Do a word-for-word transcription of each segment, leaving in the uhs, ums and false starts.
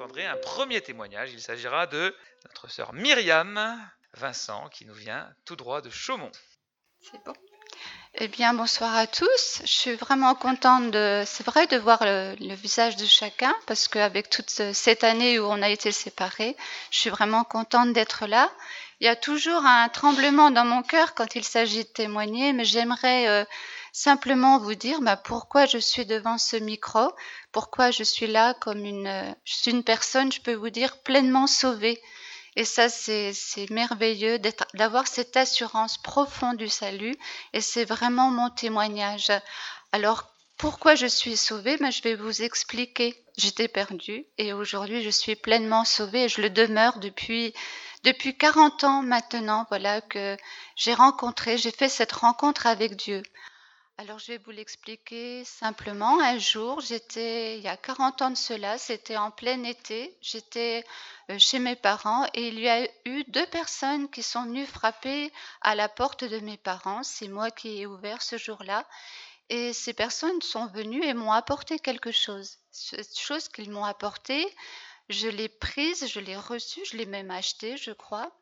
entendrez un premier témoignage. Il s'agira de notre sœur Myriam Vincent qui nous vient tout droit de Chaumont. C'est bon. Eh bien, bonsoir à tous. Je suis vraiment contente de, c'est vrai, de voir le, le visage de chacun parce qu'avec toute cette année où on a été séparés, je suis vraiment contente d'être là. Il y a toujours un tremblement dans mon cœur quand il s'agit de témoigner, mais j'aimerais euh, simplement vous dire bah, pourquoi je suis devant ce micro, pourquoi je suis là comme une, euh, je suis une personne, je peux vous dire, pleinement sauvée. Et ça, c'est, c'est merveilleux d'être, d'avoir cette assurance profonde du salut. Et c'est vraiment mon témoignage. Alors, pourquoi je suis sauvée? Ben, je vais vous expliquer. J'étais perdue et aujourd'hui, je suis pleinement sauvée et je le demeure depuis, depuis quarante ans maintenant. Voilà que j'ai rencontré, j'ai fait cette rencontre avec Dieu. Alors, je vais vous l'expliquer simplement. Un jour, j'étais, il y a quarante ans de cela, c'était en plein été, j'étais euh, chez mes parents et il y a eu deux personnes qui sont venues frapper à la porte de mes parents. C'est moi qui ai ouvert ce jour-là. Et ces personnes sont venues et m'ont apporté quelque chose. Cette chose qu'ils m'ont apportée, je l'ai prise, je l'ai reçue, je l'ai même achetée, je crois.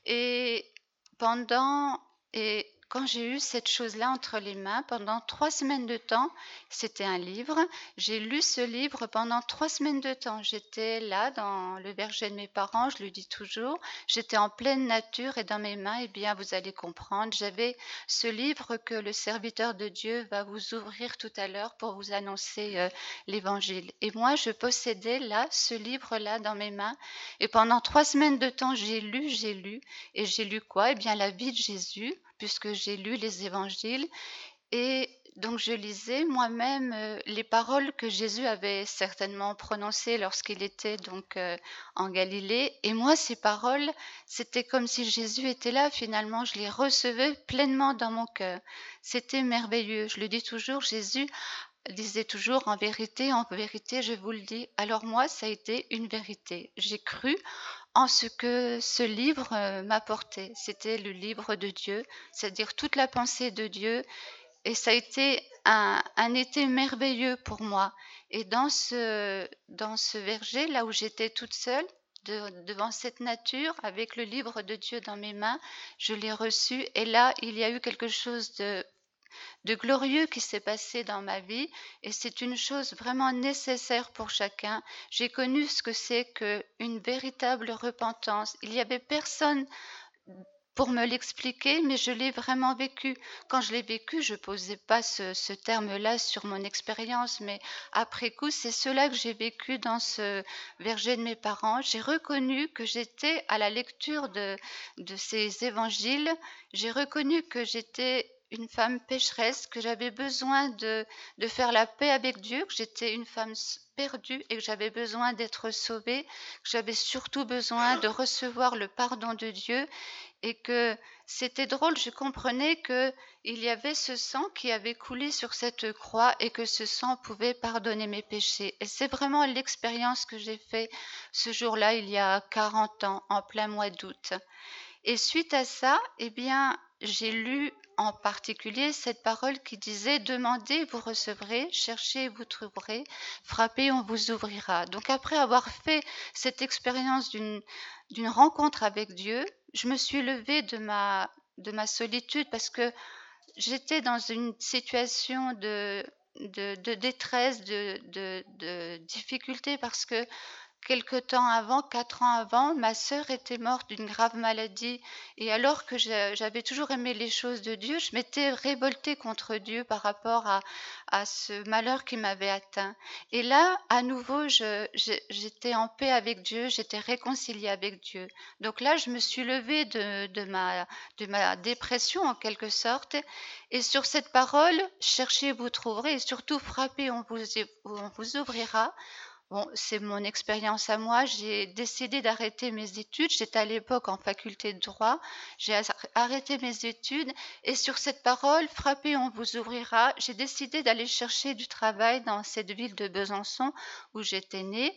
Et pendant, et quand j'ai eu cette chose-là entre les mains, pendant trois semaines de temps, c'était un livre. J'ai lu ce livre pendant trois semaines de temps. J'étais là dans le verger de mes parents, je le dis toujours. J'étais en pleine nature et dans mes mains, eh bien, vous allez comprendre, j'avais ce livre que le serviteur de Dieu va vous ouvrir tout à l'heure pour vous annoncer euh, l'évangile. Et moi, je possédais là ce livre-là dans mes mains. Et pendant trois semaines de temps, j'ai lu, j'ai lu. Et j'ai lu quoi? Eh bien, la vie de Jésus, puisque j'ai lu les évangiles. Et donc, je lisais moi-même euh, les paroles que Jésus avait certainement prononcées lorsqu'il était donc euh, en Galilée. Et moi, ces paroles, c'était comme si Jésus était là. Finalement, je les recevais pleinement dans mon cœur. C'était merveilleux. Je le dis toujours, Jésus disait toujours en vérité, en vérité, je vous le dis. Alors moi, ça a été une vérité. J'ai cru en ce que ce livre euh, m'apportait. C'était le livre de Dieu, c'est-à-dire toute la pensée de Dieu. Et ça a été un, un été merveilleux pour moi. Et dans ce, dans ce verger, là où j'étais toute seule, de- devant cette nature, avec le livre de Dieu dans mes mains, je l'ai reçu. Et là, il y a eu quelque chose de de glorieux qui s'est passé dans ma vie et c'est une chose vraiment nécessaire pour chacun. J'ai connu ce que c'est qu'une véritable repentance. Il n'y avait personne pour me l'expliquer, mais je l'ai vraiment vécu. Quand je l'ai vécu, je ne posais pas ce, ce terme-là sur mon expérience, mais après coup, c'est cela que j'ai vécu dans ce verger de mes parents. J'ai reconnu que j'étais à la lecture de, de ces évangiles, j'ai reconnu que j'étais une femme pécheresse, que j'avais besoin de, de faire la paix avec Dieu, que j'étais une femme perdue et que j'avais besoin d'être sauvée, que j'avais surtout besoin de recevoir le pardon de Dieu et que c'était drôle, je comprenais que il y avait ce sang qui avait coulé sur cette croix et que ce sang pouvait pardonner mes péchés. Et c'est vraiment l'expérience que j'ai fait ce jour-là, il y a quarante ans, en plein mois d'août. Et suite à ça, eh bien, j'ai lu en particulier cette parole qui disait « Demandez, vous recevrez, cherchez, vous trouverez, frappez, on vous ouvrira ». Donc après avoir fait cette expérience d'une, d'une rencontre avec Dieu, je me suis levée de ma, de ma solitude parce que j'étais dans une situation de, de, de détresse, de, de, de difficulté parce que quelque temps avant, quatre ans avant, ma sœur était morte d'une grave maladie. Et alors que je- j'avais toujours aimé les choses de Dieu, je m'étais révoltée contre Dieu par rapport à, à ce malheur qui m'avait atteint. Et là, à nouveau, je- je- j'étais en paix avec Dieu, j'étais réconciliée avec Dieu. Donc là, je me suis levée de, de ma, de ma dépression en quelque sorte. Et sur cette parole, cherchez, vous trouverez, et surtout frappez, on vous, on vous ouvrira. Bon, c'est mon expérience à moi. J'ai décidé d'arrêter mes études. J'étais à l'époque en faculté de droit. J'ai arrêté mes études et sur cette parole, frappez, on vous ouvrira, j'ai décidé d'aller chercher du travail dans cette ville de Besançon où j'étais née.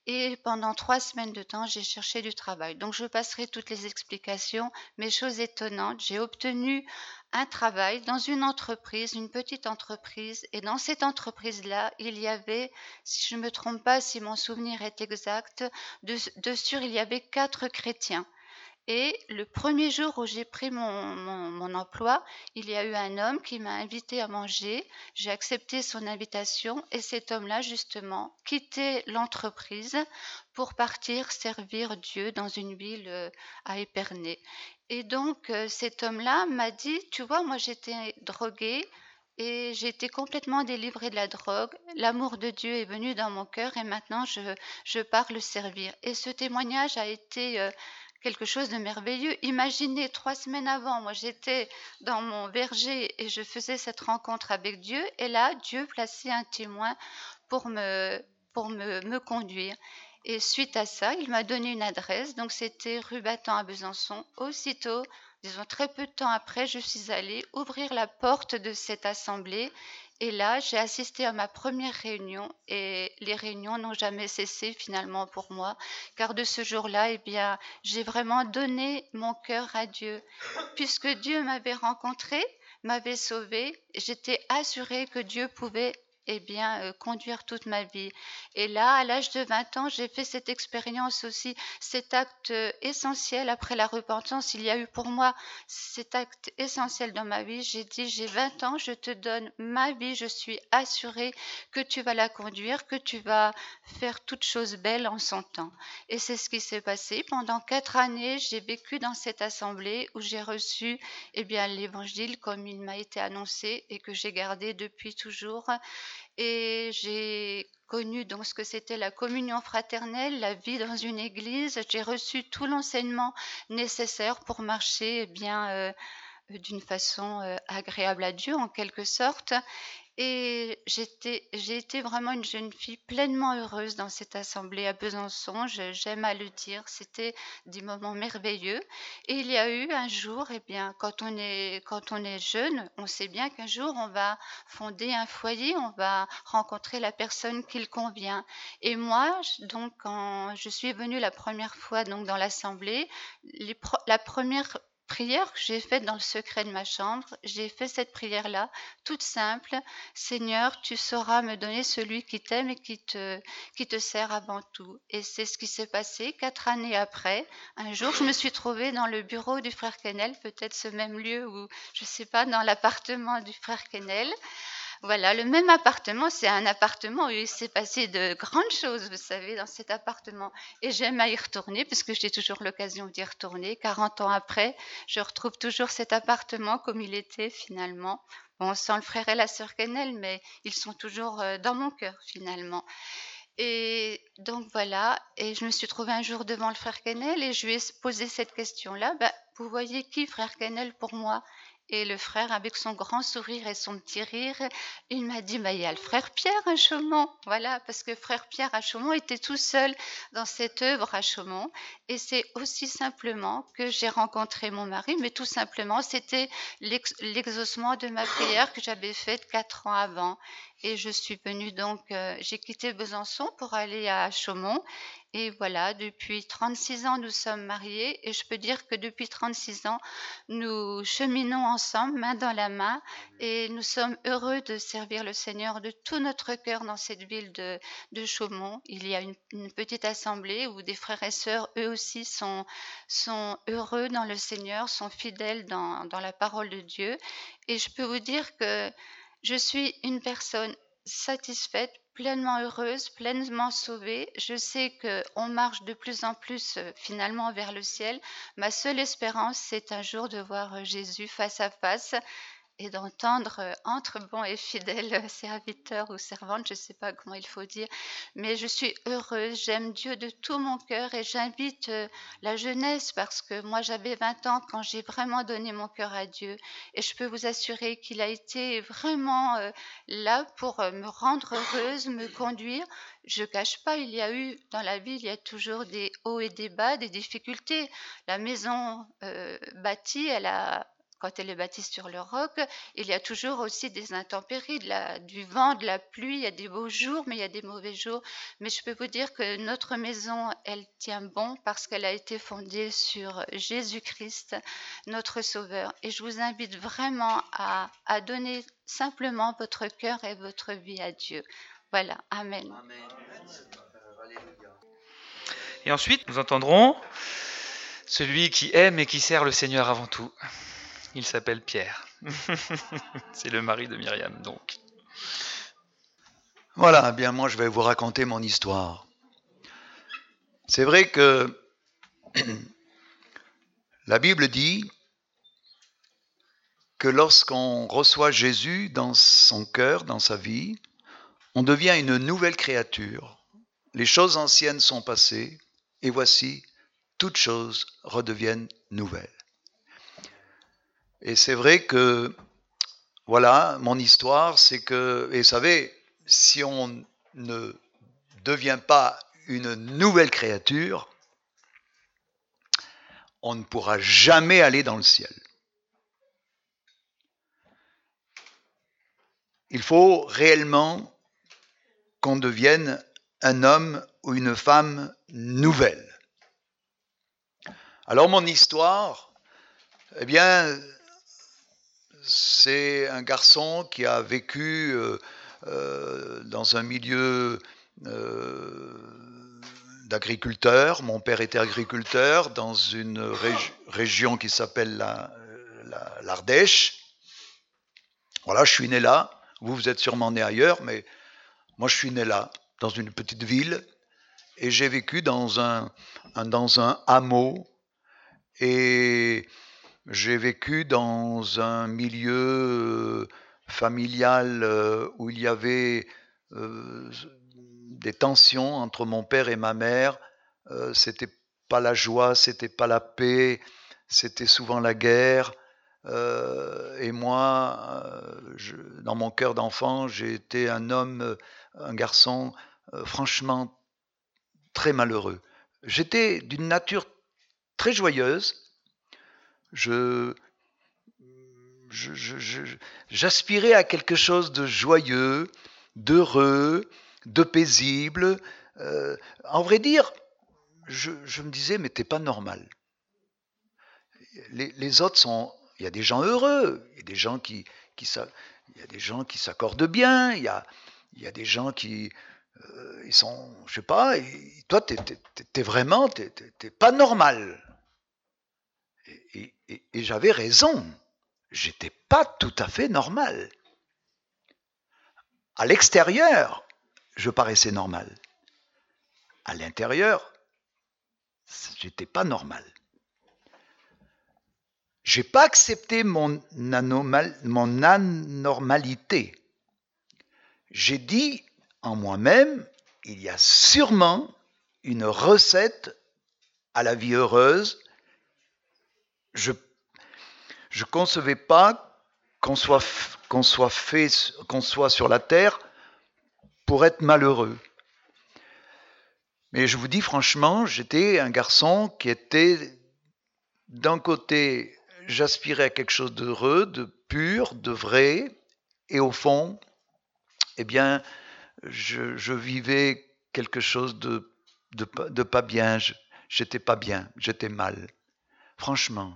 Et pendant trois semaines de temps, j'ai cherché du travail. Donc je passerai toutes les explications, mais chose étonnante, j'ai obtenu un travail dans une entreprise, une petite entreprise, et dans cette entreprise-là, il y avait, si je ne me trompe pas, si mon souvenir est exact, de de sûr, il y avait quatre chrétiens. Et le premier jour où j'ai pris mon mon mon emploi, il y a eu un homme qui m'a invitée à manger. J'ai accepté son invitation et cet homme-là, justement, quittait l'entreprise pour partir servir Dieu dans une ville, heu, à Épernay. Et donc, heu, cet homme-là m'a dit: «Tu vois, moi j'étais droguée et j'ai été complètement délivrée de la drogue. L'amour de Dieu est venu dans mon cœur et maintenant je je pars le servir». Et ce témoignage a été, heu, quelque chose de merveilleux. Imaginez, trois semaines avant, moi j'étais dans mon verger et je faisais cette rencontre avec Dieu et là, Dieu plaçait un témoin pour me pour me me conduire. Et suite à ça, il m'a donné une adresse, donc c'était rue Battant à Besançon. Aussitôt, disons très peu de temps après, je suis allée ouvrir la porte de cette assemblée et là, j'ai assisté à ma première réunion et les réunions n'ont jamais cessé finalement pour moi, car de ce jour-là, eh bien, j'ai vraiment donné mon cœur à Dieu. Puisque Dieu m'avait rencontrée, m'avait sauvée, j'étais assurée que Dieu pouvait, eh bien, heu, conduire toute ma vie. Et là, à l'âge de vingt ans, j'ai fait cette expérience aussi, cet acte, heu, essentiel après la repentance. Il y a eu pour moi cet acte essentiel dans ma vie. J'ai dit: «J'ai vingt ans, je te donne ma vie, je suis assurée que tu vas la conduire, que tu vas faire toutes choses belles en son temps». Et c'est ce qui s'est passé. Pendant quatre années, j'ai vécu dans cette assemblée où j'ai reçu, eh bien, l'évangile comme il m'a été annoncé et que j'ai gardé depuis toujours. Et j'ai connu donc ce que c'était la communion fraternelle, la vie dans une église. J'ai reçu tout l'enseignement nécessaire pour marcher, eh bien, heu, d'une façon, heu, agréable à Dieu en quelque sorte. Et j'étais j'ai été vraiment une jeune fille pleinement heureuse dans cette assemblée à Besançon, je j'aime à le dire, c'était des moments merveilleux. Et il y a eu un jour, eh bien, quand on est quand on est jeune, on sait bien qu'un jour on va fonder un foyer, on va rencontrer la personne qu'il convient. Et moi, j donc quand je suis venue la première fois donc dans l'assemblée, les pre la première prière que j'ai faite dans le secret de ma chambre, j'ai fait cette prière-là, toute simple: «Seigneur, tu sauras me donner celui qui t'aime et qui te qui te sert avant tout». Et c'est ce qui s'est passé quatre années après. Un jour, je me suis trouvée dans le bureau du frère Quesnel, peut-être ce même lieu où je sais pas, dans l'appartement du frère Quesnel. Voilà, le même appartement, c'est un appartement où il s'est passé de grandes choses, vous savez, dans cet appartement. Et j'aime à y retourner puisque j'ai toujours l'occasion d'y retourner. quarante ans après, je retrouve toujours cet appartement comme il était finalement. Bon, sans le frère et la sœur Quesnel, mais ils sont toujours, heu, dans mon cœur finalement. Et donc voilà, et je me suis trouvée un jour devant le frère Quesnel et je lui ai s posé cette question-là: «Bah, vous voyez qui, frère Quesnel, pour moi?» Et le frère, avec son grand sourire et son petit rire, il m'a dit: «Bah, il y a le frère Pierre à Chaumont». Voilà, parce que frère Pierre à Chaumont était tout seul dans cette œuvre à Chaumont. Et c'est aussi simplement que j'ai rencontré mon mari, mais tout simplement, c'était l'ex l'exaucement de ma prière que j'avais faite quatre ans avant. Et je suis venue donc, heu, j'ai quitté Besançon pour aller à Chaumont. Et voilà, depuis trente-six ans, nous sommes mariés et je peux dire que depuis trente-six ans, nous cheminons ensemble, main dans la main, et nous sommes heureux de servir le Seigneur de tout notre cœur dans cette ville de de Chaumont. Il y a une une petite assemblée où des frères et sœurs, eux aussi, sont sont heureux dans le Seigneur, sont fidèles dans dans la parole de Dieu. Et je peux vous dire que je suis une personne satisfaite, pleinement heureuse, pleinement sauvée. Je sais qu'on marche de plus en plus, heu, finalement vers le ciel. Ma seule espérance, c'est un jour de voir, heu, Jésus face à face et d'entendre, heu: «Entre, bon et fidèle, heu, serviteur» ou servante, je ne sais pas comment il faut dire. Mais je suis heureuse, j'aime Dieu de tout mon cœur et j'invite, heu, la jeunesse, parce que moi j'avais vingt ans quand j'ai vraiment donné mon cœur à Dieu, et je peux vous assurer qu'il a été vraiment, heu, là pour, heu, me rendre heureuse, me conduire. Je cache pas, il y a eu dans la vie, il y a toujours des hauts et des bas, des difficultés. La maison, heu, bâtie, elle a quand elle est bâtie sur le roc, il y a toujours aussi des intempéries, de la- du vent, de la pluie, il y a des beaux jours, mais il y a des mauvais jours. Mais je peux vous dire que notre maison, elle tient bon parce qu'elle a été fondée sur Jésus-Christ, notre Sauveur. Et je vous invite vraiment à, à donner simplement votre cœur et votre vie à Dieu. Voilà, Amen. Et ensuite, nous entendrons celui qui aime et qui sert le Seigneur avant tout. Il s'appelle Pierre. C'est le mari de Myriam, donc. Voilà, eh bien moi je vais vous raconter mon histoire. C'est vrai que la Bible dit que lorsqu'on reçoit Jésus dans son cœur, dans sa vie, on devient une nouvelle créature. Les choses anciennes sont passées, et voici, toutes choses redeviennent nouvelles. Et c'est vrai que, voilà, mon histoire, c'est que, et vous savez, si on ne devient pas une nouvelle créature, on ne pourra jamais aller dans le ciel. Il faut réellement qu'on devienne un homme ou une femme nouvelle. Alors mon histoire, eh bien, c'est un garçon qui a vécu euh, euh, dans un milieu euh, d'agriculteur. Mon père était agriculteur dans une régi- région qui s'appelle la, la, l'Ardèche. Voilà, je suis né là. Vous, vous êtes sûrement né ailleurs, mais moi, je suis né là, dans une petite ville, et j'ai vécu dans un, un, dans un hameau, et j'ai vécu dans un milieu familial où il y avait euh, des tensions entre mon père et ma mère. Euh, c'était pas la joie, c'était pas la paix, c'était souvent la guerre. Euh, et moi, euh, je, dans mon cœur d'enfant, j'ai été un homme, un garçon euh, franchement très malheureux. J'étais d'une nature très joyeuse. Je, je, je, je, j'aspirais à quelque chose de joyeux, d'heureux, de paisible. Euh, en vrai dire, je, je me disais, mais t'es pas normal. Les, les autres sont... Il y a des gens heureux, il y a des gens qui, qui, il y a des gens qui s'accordent bien, il y a, il y a des gens qui... Euh, ils sont... Je sais pas, et toi, t'es, t'es, t'es vraiment... T'es, t'es, t'es pas normal. Et, et, et, et j'avais raison. J'étais pas tout à fait normal. À l'extérieur, je paraissais normal. À l'intérieur, j'étais pas normal. J'ai pas accepté mon, anomal, mon anormalité. J'ai dit en moi-même, il y a sûrement une recette à la vie heureuse. Je je concevais pas qu'on soit qu'on soit fait qu'on soit sur la terre pour être malheureux. Mais je vous dis franchement, j'étais un garçon qui était d'un côté, j'aspirais à quelque chose d'heureux, de pur, de vrai, et au fond, eh bien, je, je vivais quelque chose de, de, de pas bien. Je, j'étais pas bien, j'étais mal, franchement.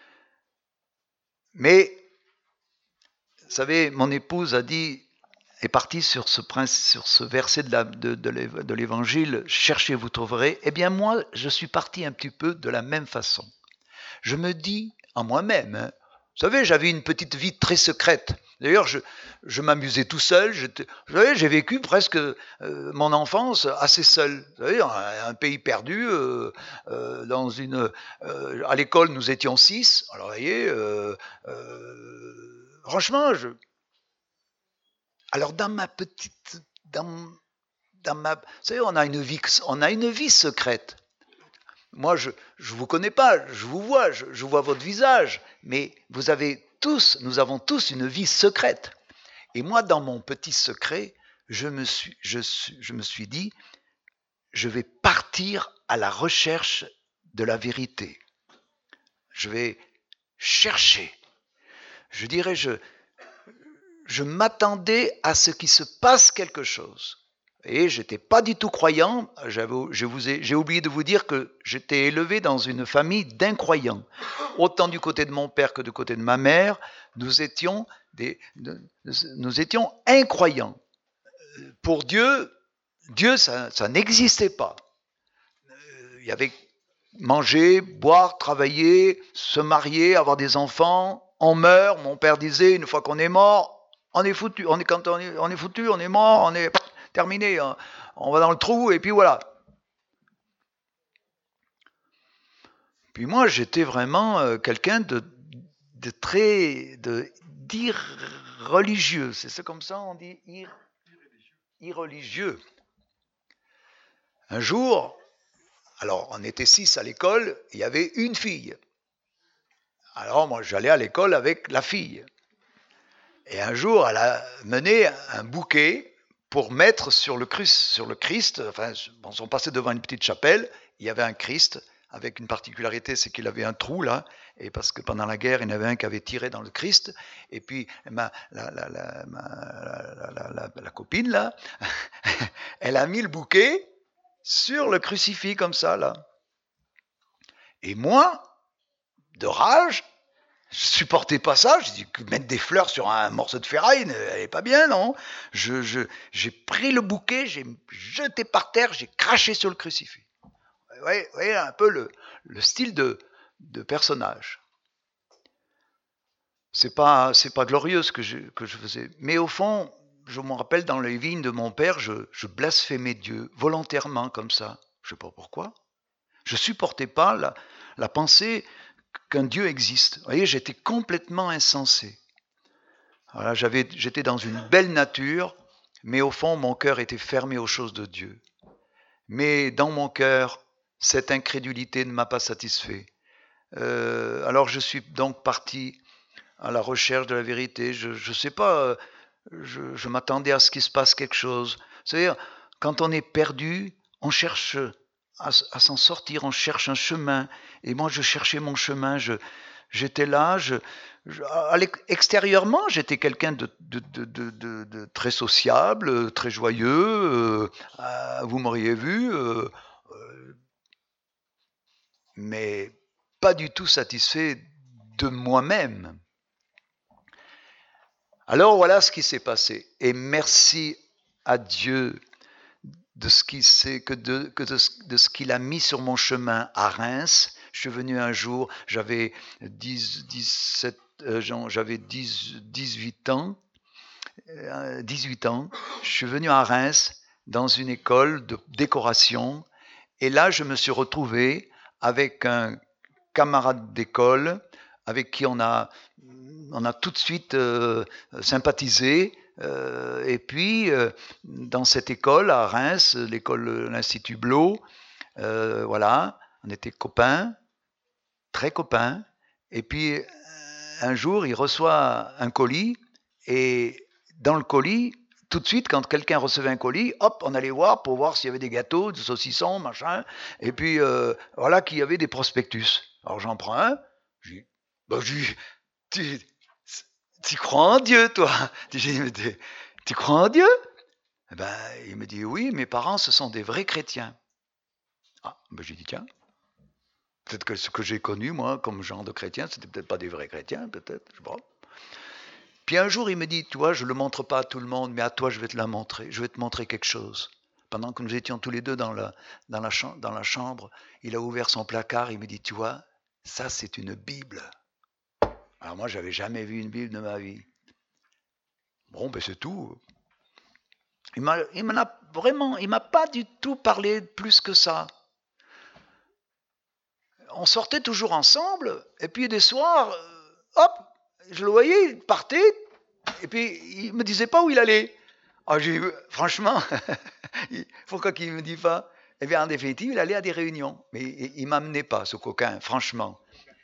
Mais, vous savez, mon épouse a dit, est partie sur ce, sur ce verset de, la, de, de l'évangile, cherchez, vous trouverez. Eh bien, moi, je suis parti un petit peu de la même façon. Je me dis en moi-même, hein, vous savez, j'avais une petite vie très secrète. D'ailleurs, je, je m'amusais tout seul. J'étais, vous savez, j'ai vécu presque euh, mon enfance assez seul. Vous savez, un, un pays perdu, euh, euh, dans une, euh, à l'école, nous étions six. Alors, vous voyez, euh, euh, franchement, je. Alors, dans ma petite, dans, dans ma, vous savez, on a une vie, on a une vie secrète. Moi, je ne vous connais pas, je vous vois, je, je vois votre visage, mais vous avez tous, nous avons tous une vie secrète. Et moi, dans mon petit secret, je me suis, je, je me suis dit, je vais partir à la recherche de la vérité. Je vais chercher. je dirais, je, je m'attendais à ce qu'il se passe quelque chose. Et je n'étais pas du tout croyant. J'avais, je vous ai, j'ai oublié de vous dire que j'étais élevé dans une famille d'incroyants. Autant du côté de mon père que du côté de ma mère, nous étions, des, nous étions incroyants. Pour Dieu, Dieu, ça, ça n'existait pas. Il y avait manger, boire, travailler, se marier, avoir des enfants. On meurt. Mon père disait, une fois qu'on est mort, on est foutu. On est, quand on est, on est foutu, on est mort, on est terminé. On va dans le trou et puis voilà. Puis moi, j'étais vraiment quelqu'un de, de très, de, d'irreligieux. C'est ça comme ça, on dit ir, irreligieux. Un jour, alors on était six à l'école, il y avait une fille. Alors moi, j'allais à l'école avec la fille. Et un jour, elle a mené un bouquet pour mettre sur le Christ. Sur le Christ enfin, on sont passés devant une petite chapelle, il y avait un Christ, avec une particularité, c'est qu'il avait un trou là, et parce que pendant la guerre, il y en avait un qui avait tiré dans le Christ, et puis ma, la, la, la, ma, la, la, la, la copine là, elle a mis le bouquet sur le crucifix comme ça là. Et moi, de rage, je supportais pas ça. Je dis que mettre des fleurs sur un morceau de ferraille, elle est pas bien, non? Je, je, j'ai pris le bouquet, j'ai jeté par terre, j'ai craché sur le crucifix. Vous voyez, vous voyez un peu le, le style de, de personnage. C'est pas, c'est pas glorieux ce que je, que je faisais. Mais au fond, je me rappelle dans les vignes de mon père, je, je blasphémais Dieu volontairement comme ça. Je sais pas pourquoi. Je supportais pas la, la pensée qu'un Dieu existe. Vous voyez, j'étais complètement insensé. Voilà, j'avais, j'étais dans une belle nature, mais au fond, mon cœur était fermé aux choses de Dieu. Mais dans mon cœur, cette incrédulité ne m'a pas satisfait. Euh, alors je suis donc parti à la recherche de la vérité. Je ne sais pas, je, je m'attendais à ce qu'il se passe quelque chose. C'est-à-dire, quand on est perdu, on cherche à, à s'en sortir, on cherche un chemin. Et moi, je cherchais mon chemin. Je, j'étais là. Je, je, à extérieurement, j'étais quelqu'un de, de, de, de, de, de très sociable, très joyeux. Euh, vous m'auriez vu. Euh, euh, mais pas du tout satisfait de moi-même. Alors voilà ce qui s'est passé. Et merci à Dieu de ce, qui s'est, que de, que de, de ce qu'il a mis sur mon chemin à Reims. Je suis venu un jour, j'avais dix, dix-sept, euh, j'avais dix, dix-huit ans. Euh, dix-huit ans. Je suis venu à Reims dans une école de décoration. Et là, je me suis retrouvé avec un camarade d'école avec qui on a, on a tout de suite euh, sympathisé. Euh, et puis, euh, dans cette école à Reims, l'école, l'Institut Blot, euh, voilà, on était copains, très copains. Et puis, un jour, il reçoit un colis. Et dans le colis, tout de suite, quand quelqu'un recevait un colis, hop, on allait voir pour voir s'il y avait des gâteaux, des saucissons, machin. Et puis, euh, voilà qu'il y avait des prospectus. Alors, j'en prends un. Je dis, bah, je dis, tu, tu crois en Dieu, toi? Tu, tu crois en Dieu? Eh ben, il me dit, oui, mes parents, ce sont des vrais chrétiens. Ah, ben, j'ai dit, tiens, peut-être que ce que j'ai connu, moi, comme genre de chrétien, c'était peut-être pas des vrais chrétiens, peut-être, je sais pas. Puis un jour, il me dit, tu vois, je ne le montre pas à tout le monde, mais à toi, je vais te la montrer. Je vais te montrer quelque chose. Pendant que nous étions tous les deux dans la, dans la, chambre, dans la chambre, il a ouvert son placard, il me dit, tu vois, ça, c'est une Bible. Alors moi, je n'avais jamais vu une Bible de ma vie. Bon, ben c'est tout. Il m'a, il m'en a vraiment, il m'a pas du tout parlé plus que ça. On sortait toujours ensemble, et puis des soirs, hop, je le voyais, il partait, et puis il me disait pas où il allait. Ah, j'ai, franchement, pourquoi qu'il me dit pas? Eh bien, en définitive, il allait à des réunions, mais il, il m'amenait pas, ce coquin, franchement.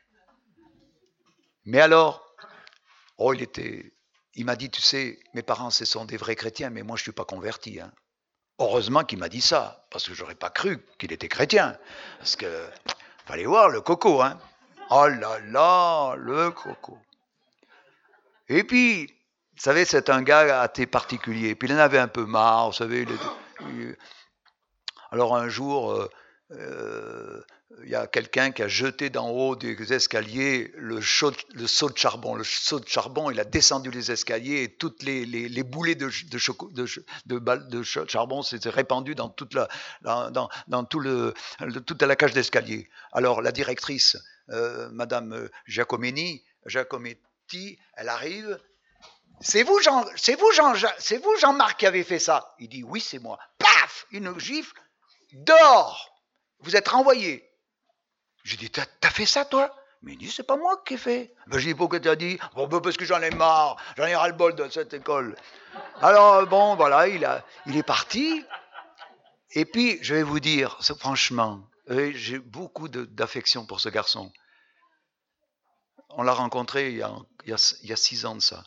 Mais alors, oh, il était, il m'a dit, tu sais, mes parents, ce sont des vrais chrétiens, mais moi, je suis pas converti. Hein. Heureusement qu'il m'a dit ça, parce que j'aurais pas cru qu'il était chrétien, parce que fallait voir le coco, hein. Oh là là, le coco. Et puis, vous savez, c'est un gars assez particulier. Puis il en avait un peu marre, vous savez. Il était, il... Alors un jour, euh, euh, il y a quelqu'un qui a jeté d'en haut des escaliers le, chaud, le seau de charbon. Le seau de charbon, il a descendu les escaliers et toutes les, les, les boulets de, de, choco, de, de, balles de charbon s'étaient répandues dans toute la, dans, dans, dans tout le, le, toute la cage d'escalier. Alors la directrice, euh, Madame Giacometti, Giacometti, elle arrive. C'est vous, Jean, c'est vous, Jean, c'est vous, Jean-Marc, qui avez fait ça. Il dit oui, c'est moi. Paf, une gifle, dehors. Vous êtes renvoyé. J'ai dit, t'as, t'as fait ça, toi? Mais il dit, c'est pas moi qui ai fait. Ben, j'ai dit, pourquoi t'as dit? Bon, ben, parce que j'en ai marre, j'en ai ras-le-bol de cette école. Alors, bon, voilà, il, a, il est parti. Et puis, je vais vous dire, franchement, j'ai beaucoup de, d'affection pour ce garçon. On l'a rencontré il y, a, il, y a, il y a six ans de ça.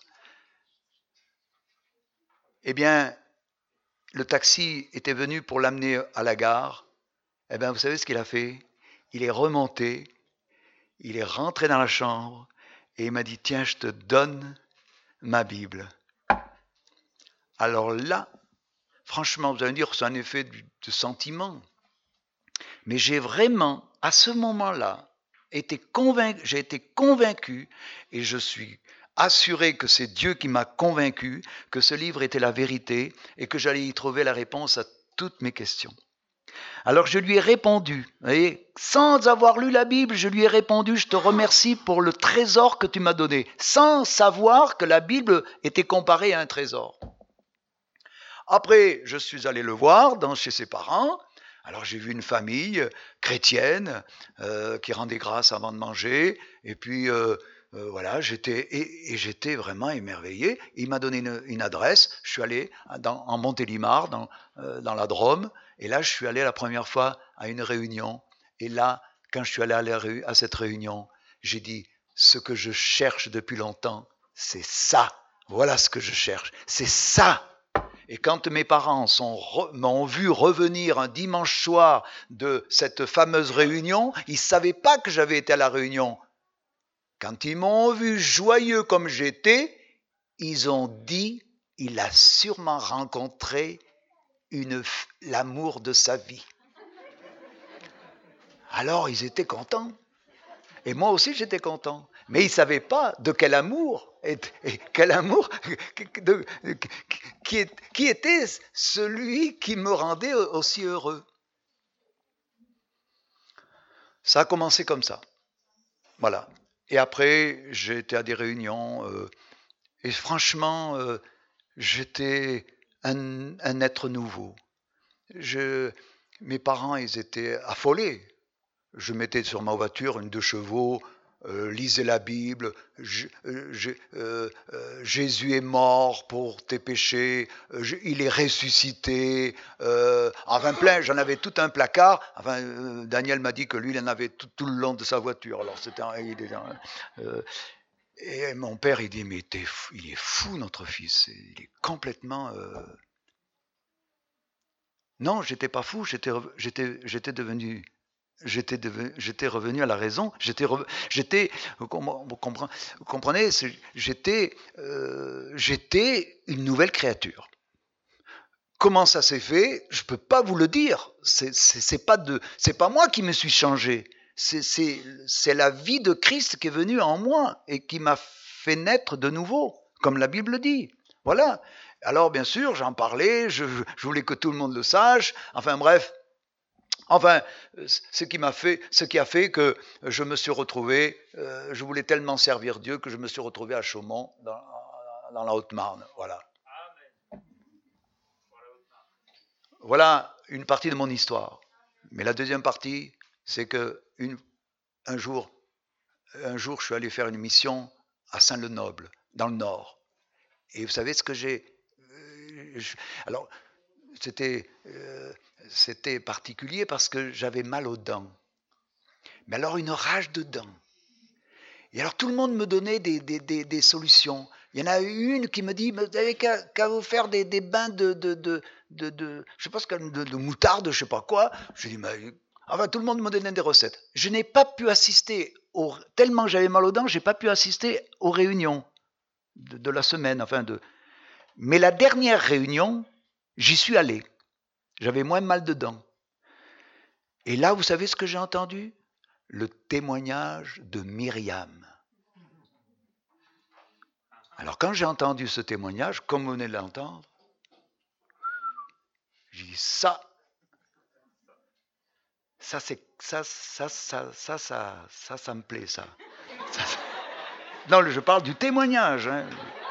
Eh bien, le taxi était venu pour l'amener à la gare. Eh bien, vous savez ce qu'il a fait? Il est remonté, il est rentré dans la chambre et il m'a dit, tiens, je te donne ma Bible. Alors là, franchement, vous allez me dire, c'est un effet de sentiment. Mais j'ai vraiment, à ce moment-là, été convaincu, j'ai été convaincu et je suis assuré que c'est Dieu qui m'a convaincu que ce livre était la vérité et que j'allais y trouver la réponse à toutes mes questions. Alors je lui ai répondu, et sans avoir lu la Bible, je lui ai répondu, je te remercie pour le trésor que tu m'as donné, sans savoir que la Bible était comparée à un trésor. Après, je suis allé le voir dans, chez ses parents. Alors j'ai vu une famille chrétienne euh, qui rendait grâce avant de manger, et puis euh, euh, voilà, j'étais et, et j'étais vraiment émerveillé. Il m'a donné une, une adresse. Je suis allé dans, en Montélimar, dans, euh, dans la Drôme, et là je suis allé la première fois à une réunion. Et là, quand je suis allé à, la, à cette réunion, j'ai dit ce que je cherche depuis longtemps, c'est ça. Voilà ce que je cherche, c'est ça. Et quand mes parents sont re, m'ont vu revenir un dimanche soir de cette fameuse réunion, ils ne savaient pas que j'avais été à la réunion. Quand ils m'ont vu joyeux comme j'étais, ils ont dit, il a sûrement rencontré une, l'amour de sa vie. Alors ils étaient contents. Et moi aussi j'étais content. Mais ils ne savaient pas de quel amour, et, et quel amour de, de, qui, est, qui était celui qui me rendait aussi heureux. Ça a commencé comme ça. Voilà. Et après, j'ai été à des réunions, euh, et franchement, euh, j'étais un, un être nouveau. Je, mes parents, ils étaient affolés. Je mettais sur ma voiture une deux chevaux, Euh, lisez la Bible, je, je, euh, euh, Jésus est mort pour tes péchés, euh, je, il est ressuscité, euh, enfin plein, j'en avais tout un placard, enfin euh, Daniel m'a dit que lui il en avait tout, tout le long de sa voiture, alors c'était un, il est un, euh, et mon père il dit mais t'es fou, il est fou notre fils, il est complètement... Euh... Non, j'étais pas fou, j'étais, j'étais, j'étais devenu... J'étais, devenu, j'étais revenu à la raison, j'étais, re, j'étais vous comprenez, j'étais, euh, j'étais une nouvelle créature. Comment ça s'est fait? Je ne peux pas vous le dire. C'est, c'est, c'est, pas de, c'est pas moi qui me suis changé. C'est, c'est, c'est la vie de Christ qui est venue en moi et qui m'a fait naître de nouveau, comme la Bible dit. Voilà. Alors bien sûr, j'en parlais, je, je voulais que tout le monde le sache. Enfin bref. Enfin, ce qui m'a fait, ce qui a fait que je me suis retrouvé, euh, je voulais tellement servir Dieu que je me suis retrouvé à Chaumont, dans, dans la Haute-Marne. Voilà. Voilà une partie de mon histoire. Mais la deuxième partie, c'est que une, un jour, un jour, je suis allé faire une mission à Saint-Lenoble, dans le Nord. Et vous savez ce que j'ai, euh, je, alors. C'était, euh, c'était particulier parce que j'avais mal aux dents. Mais alors une rage de dents. Et alors tout le monde me donnait des, des, des, des solutions. Il y en a une qui me dit, vous n'avez qu'à, qu'à vous faire des, des bains de, de, de, de, de, je sais pas ce que, de, de moutarde, je sais pas quoi. Je dis, mais, enfin tout le monde me donnait des recettes. Je n'ai pas pu assister, au, tellement j'avais mal aux dents, j'ai pas pu assister aux réunions. de, de la semaine. Enfin de... Mais la dernière réunion, j'y suis allé. J'avais moins mal dedans. Et là, vous savez ce que j'ai entendu? Le témoignage de Myriam. Alors quand j'ai entendu ce témoignage, comme vous venez de l'entendre, j'ai dit ça, ça c'est ça, ça, ça, ça, ça, ça, ça me plaît ça. ça, ça. Non, je parle du témoignage. Hein.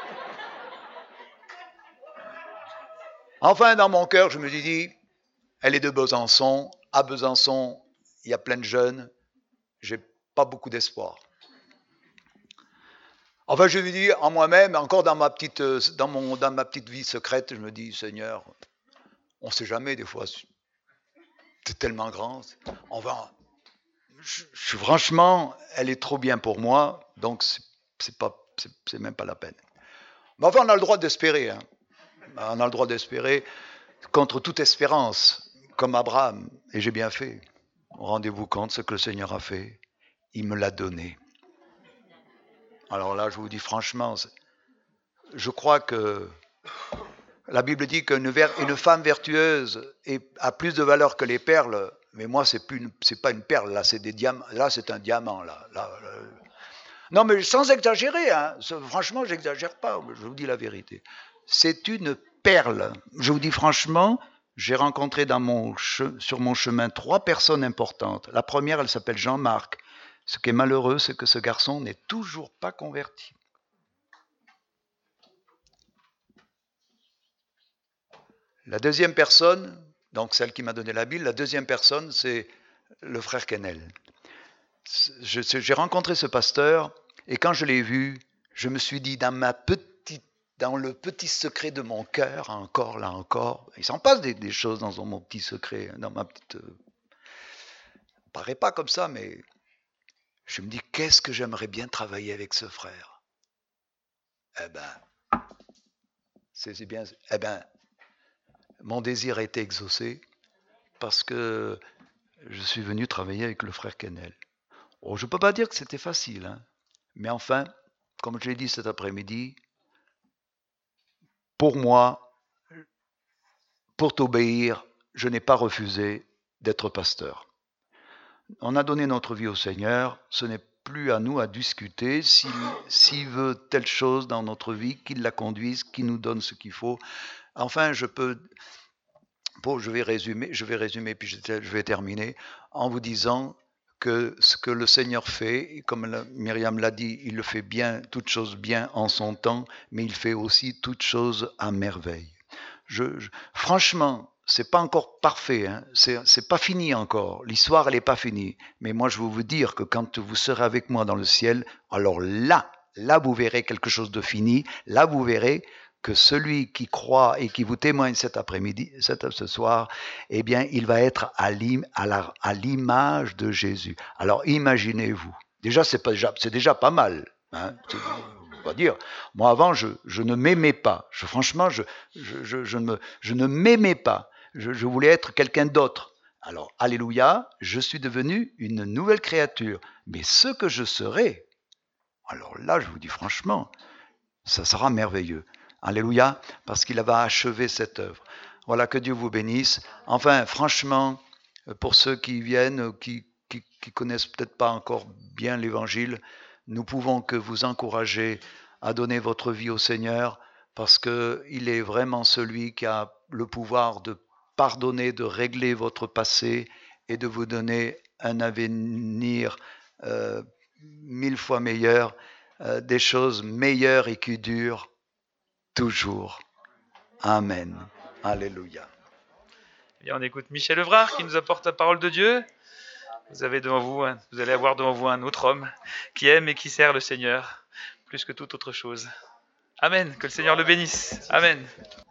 Enfin, dans mon cœur, je me suis dit, elle est de Besançon. À Besançon, il y a plein de jeunes. J'ai pas beaucoup d'espoir. Enfin, je lui dis en moi-même, encore dans ma petite, dans mon, dans ma petite vie secrète, je me dis, Seigneur, on ne sait jamais des fois. C'est tellement grand. On va. Je, je, franchement, elle est trop bien pour moi, donc c'est, c'est pas, c'est, c'est même pas la peine. Mais enfin, on a le droit d'espérer. Hein. On a le droit d'espérer contre toute espérance, comme Abraham. Et j'ai bien fait. Rendez-vous compte ce que le Seigneur a fait. Il me l'a donné. Alors là, je vous dis franchement, je crois que la Bible dit qu'une ver- une femme vertueuse est, a plus de valeur que les perles, mais moi, c'est plus une, c'est pas une perle, là, c'est des diamants. Là, c'est un diamant, là. là, là. Non, mais sans exagérer, hein. Franchement, j'exagère pas, je vous dis la vérité. C'est une perle. Je vous dis franchement, j'ai rencontré dans mon che- sur mon chemin trois personnes importantes. La première, elle s'appelle Jean-Marc. Ce qui est malheureux, c'est que ce garçon n'est toujours pas converti. La deuxième personne, donc celle qui m'a donné la Bible, la deuxième personne, c'est le frère Kennel. Je, j'ai rencontré ce pasteur, et quand je l'ai vu, je me suis dit, dans, ma petite, dans le petit secret de mon cœur, encore, là encore, il s'en passe des, des choses dans mon petit secret, dans ma petite... Euh, ça ne paraît pas comme ça, mais... Je me dis, qu'est-ce que j'aimerais bien travailler avec ce frère? Eh ben, c'est, c'est bien. Eh ben, mon désir a été exaucé parce que je suis venu travailler avec le frère Kennel. Oh, je ne peux pas dire que c'était facile, hein, mais enfin, comme je l'ai dit cet après-midi, pour moi, pour t'obéir, je n'ai pas refusé d'être pasteur. On a donné notre vie au Seigneur, ce n'est plus à nous à discuter s'il, s'il veut telle chose dans notre vie, qu'il la conduise, qu'il nous donne ce qu'il faut. Enfin, je peux, bon, je vais résumer, je vais résumer puis je, je vais terminer en vous disant que ce que le Seigneur fait, comme la, Myriam l'a dit, il le fait bien, toutes choses bien en son temps, mais il fait aussi toutes choses à merveille. Je, je, franchement, c'est pas encore parfait, hein. c'est, c'est pas fini encore. L'histoire, elle n'est pas finie. Mais moi, je veux vous dire que quand vous serez avec moi dans le ciel, alors là, là, vous verrez quelque chose de fini. Là, vous verrez que celui qui croit et qui vous témoigne cet après-midi, cet, ce soir, eh bien, il va être à, l'im, à, la, à l'image de Jésus. Alors, imaginez-vous. Déjà, c'est, pas, c'est déjà pas mal. Hein. On va dire, moi avant, je, je ne m'aimais pas. Je, franchement, je, je, je, je, me, je ne m'aimais pas. Je, je voulais être quelqu'un d'autre. Alors, alléluia, je suis devenu une nouvelle créature. Mais ce que je serai, alors là, je vous dis franchement, ça sera merveilleux. Alléluia, parce qu'il va achever cette œuvre. Voilà, que Dieu vous bénisse. Enfin, franchement, pour ceux qui viennent, qui qui, qui connaissent peut-être pas encore bien l'Évangile, nous pouvons que vous encourager à donner votre vie au Seigneur, parce qu'il est vraiment celui qui a le pouvoir de pardonner, de régler votre passé et de vous donner un avenir euh, mille fois meilleur, euh, des choses meilleures et qui durent toujours. Amen. Alléluia. Et on écoute Michel Evrard qui nous apporte la parole de Dieu. Vous avez devant vous, un, vous allez avoir devant vous un autre homme qui aime et qui sert le Seigneur plus que toute autre chose. Amen. Que le Seigneur le bénisse. Amen.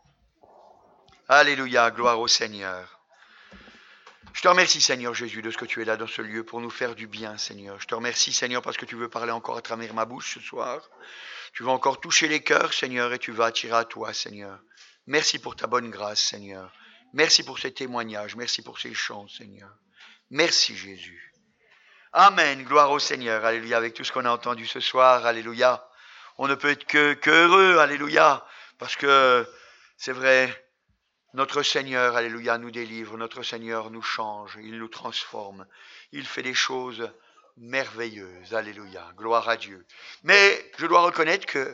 Alléluia. Gloire au Seigneur. Je te remercie, Seigneur Jésus, de ce que tu es là dans ce lieu pour nous faire du bien, Seigneur. Je te remercie, Seigneur, parce que tu veux parler encore à travers ma bouche ce soir. Tu vas encore toucher les cœurs, Seigneur, et tu vas attirer à toi, Seigneur. Merci pour ta bonne grâce, Seigneur. Merci pour ces témoignages. Merci pour ces chants, Seigneur. Merci, Jésus. Amen. Gloire au Seigneur. Alléluia. Avec tout ce qu'on a entendu ce soir, alléluia. On ne peut être que, que heureux, alléluia, parce que c'est vrai, notre Seigneur, alléluia, nous délivre, notre Seigneur nous change, il nous transforme, il fait des choses merveilleuses, alléluia, gloire à Dieu. Mais je dois reconnaître que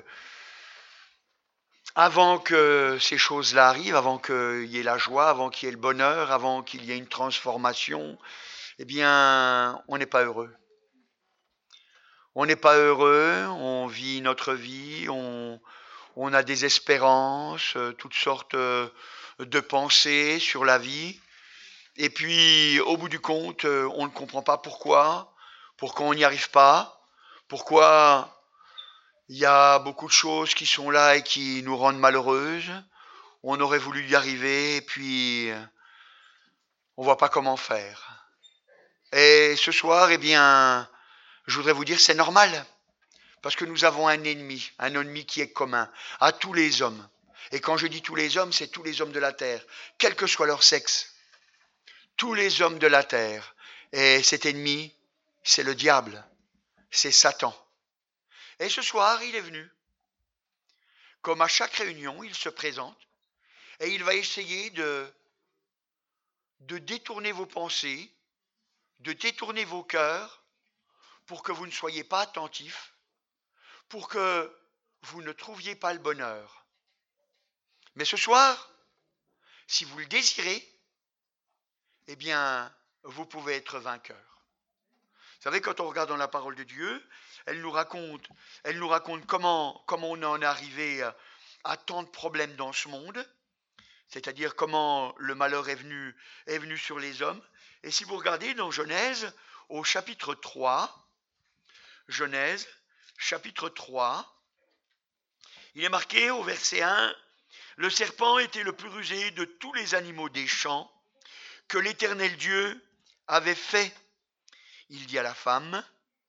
avant que ces choses-là arrivent, avant qu'il y ait la joie, avant qu'il y ait le bonheur, avant qu'il y ait une transformation, eh bien, on n'est pas heureux. On n'est pas heureux, on vit notre vie, on, on a des espérances, toutes sortes de pensées sur la vie. Et puis, au bout du compte, on ne comprend pas pourquoi, pourquoi on n'y arrive pas, pourquoi il y a beaucoup de choses qui sont là et qui nous rendent malheureuses. On aurait voulu y arriver et puis on ne voit pas comment faire. Et ce soir, eh bien, je voudrais vous dire, c'est normal. Parce que nous avons un ennemi, un ennemi qui est commun à tous les hommes. Et quand je dis tous les hommes, c'est tous les hommes de la terre, quel que soit leur sexe. Tous les hommes de la terre. Et cet ennemi, c'est le diable, c'est Satan. Et ce soir, il est venu. Comme à chaque réunion, il se présente et il va essayer de, de détourner vos pensées, de détourner vos cœurs pour que vous ne soyez pas attentifs, pour que vous ne trouviez pas le bonheur. Mais ce soir, si vous le désirez, eh bien, vous pouvez être vainqueur. Vous savez, quand on regarde dans la parole de Dieu, elle nous raconte, elle nous raconte comment, comment on en est arrivé à, à tant de problèmes dans ce monde, c'est-à-dire comment le malheur est venu, est venu sur les hommes. Et si vous regardez dans Genèse, au chapitre trois, Genèse, chapitre trois, il est marqué au verset un, « Le serpent était le plus rusé de tous les animaux des champs que l'Éternel Dieu avait fait. Il dit à la femme,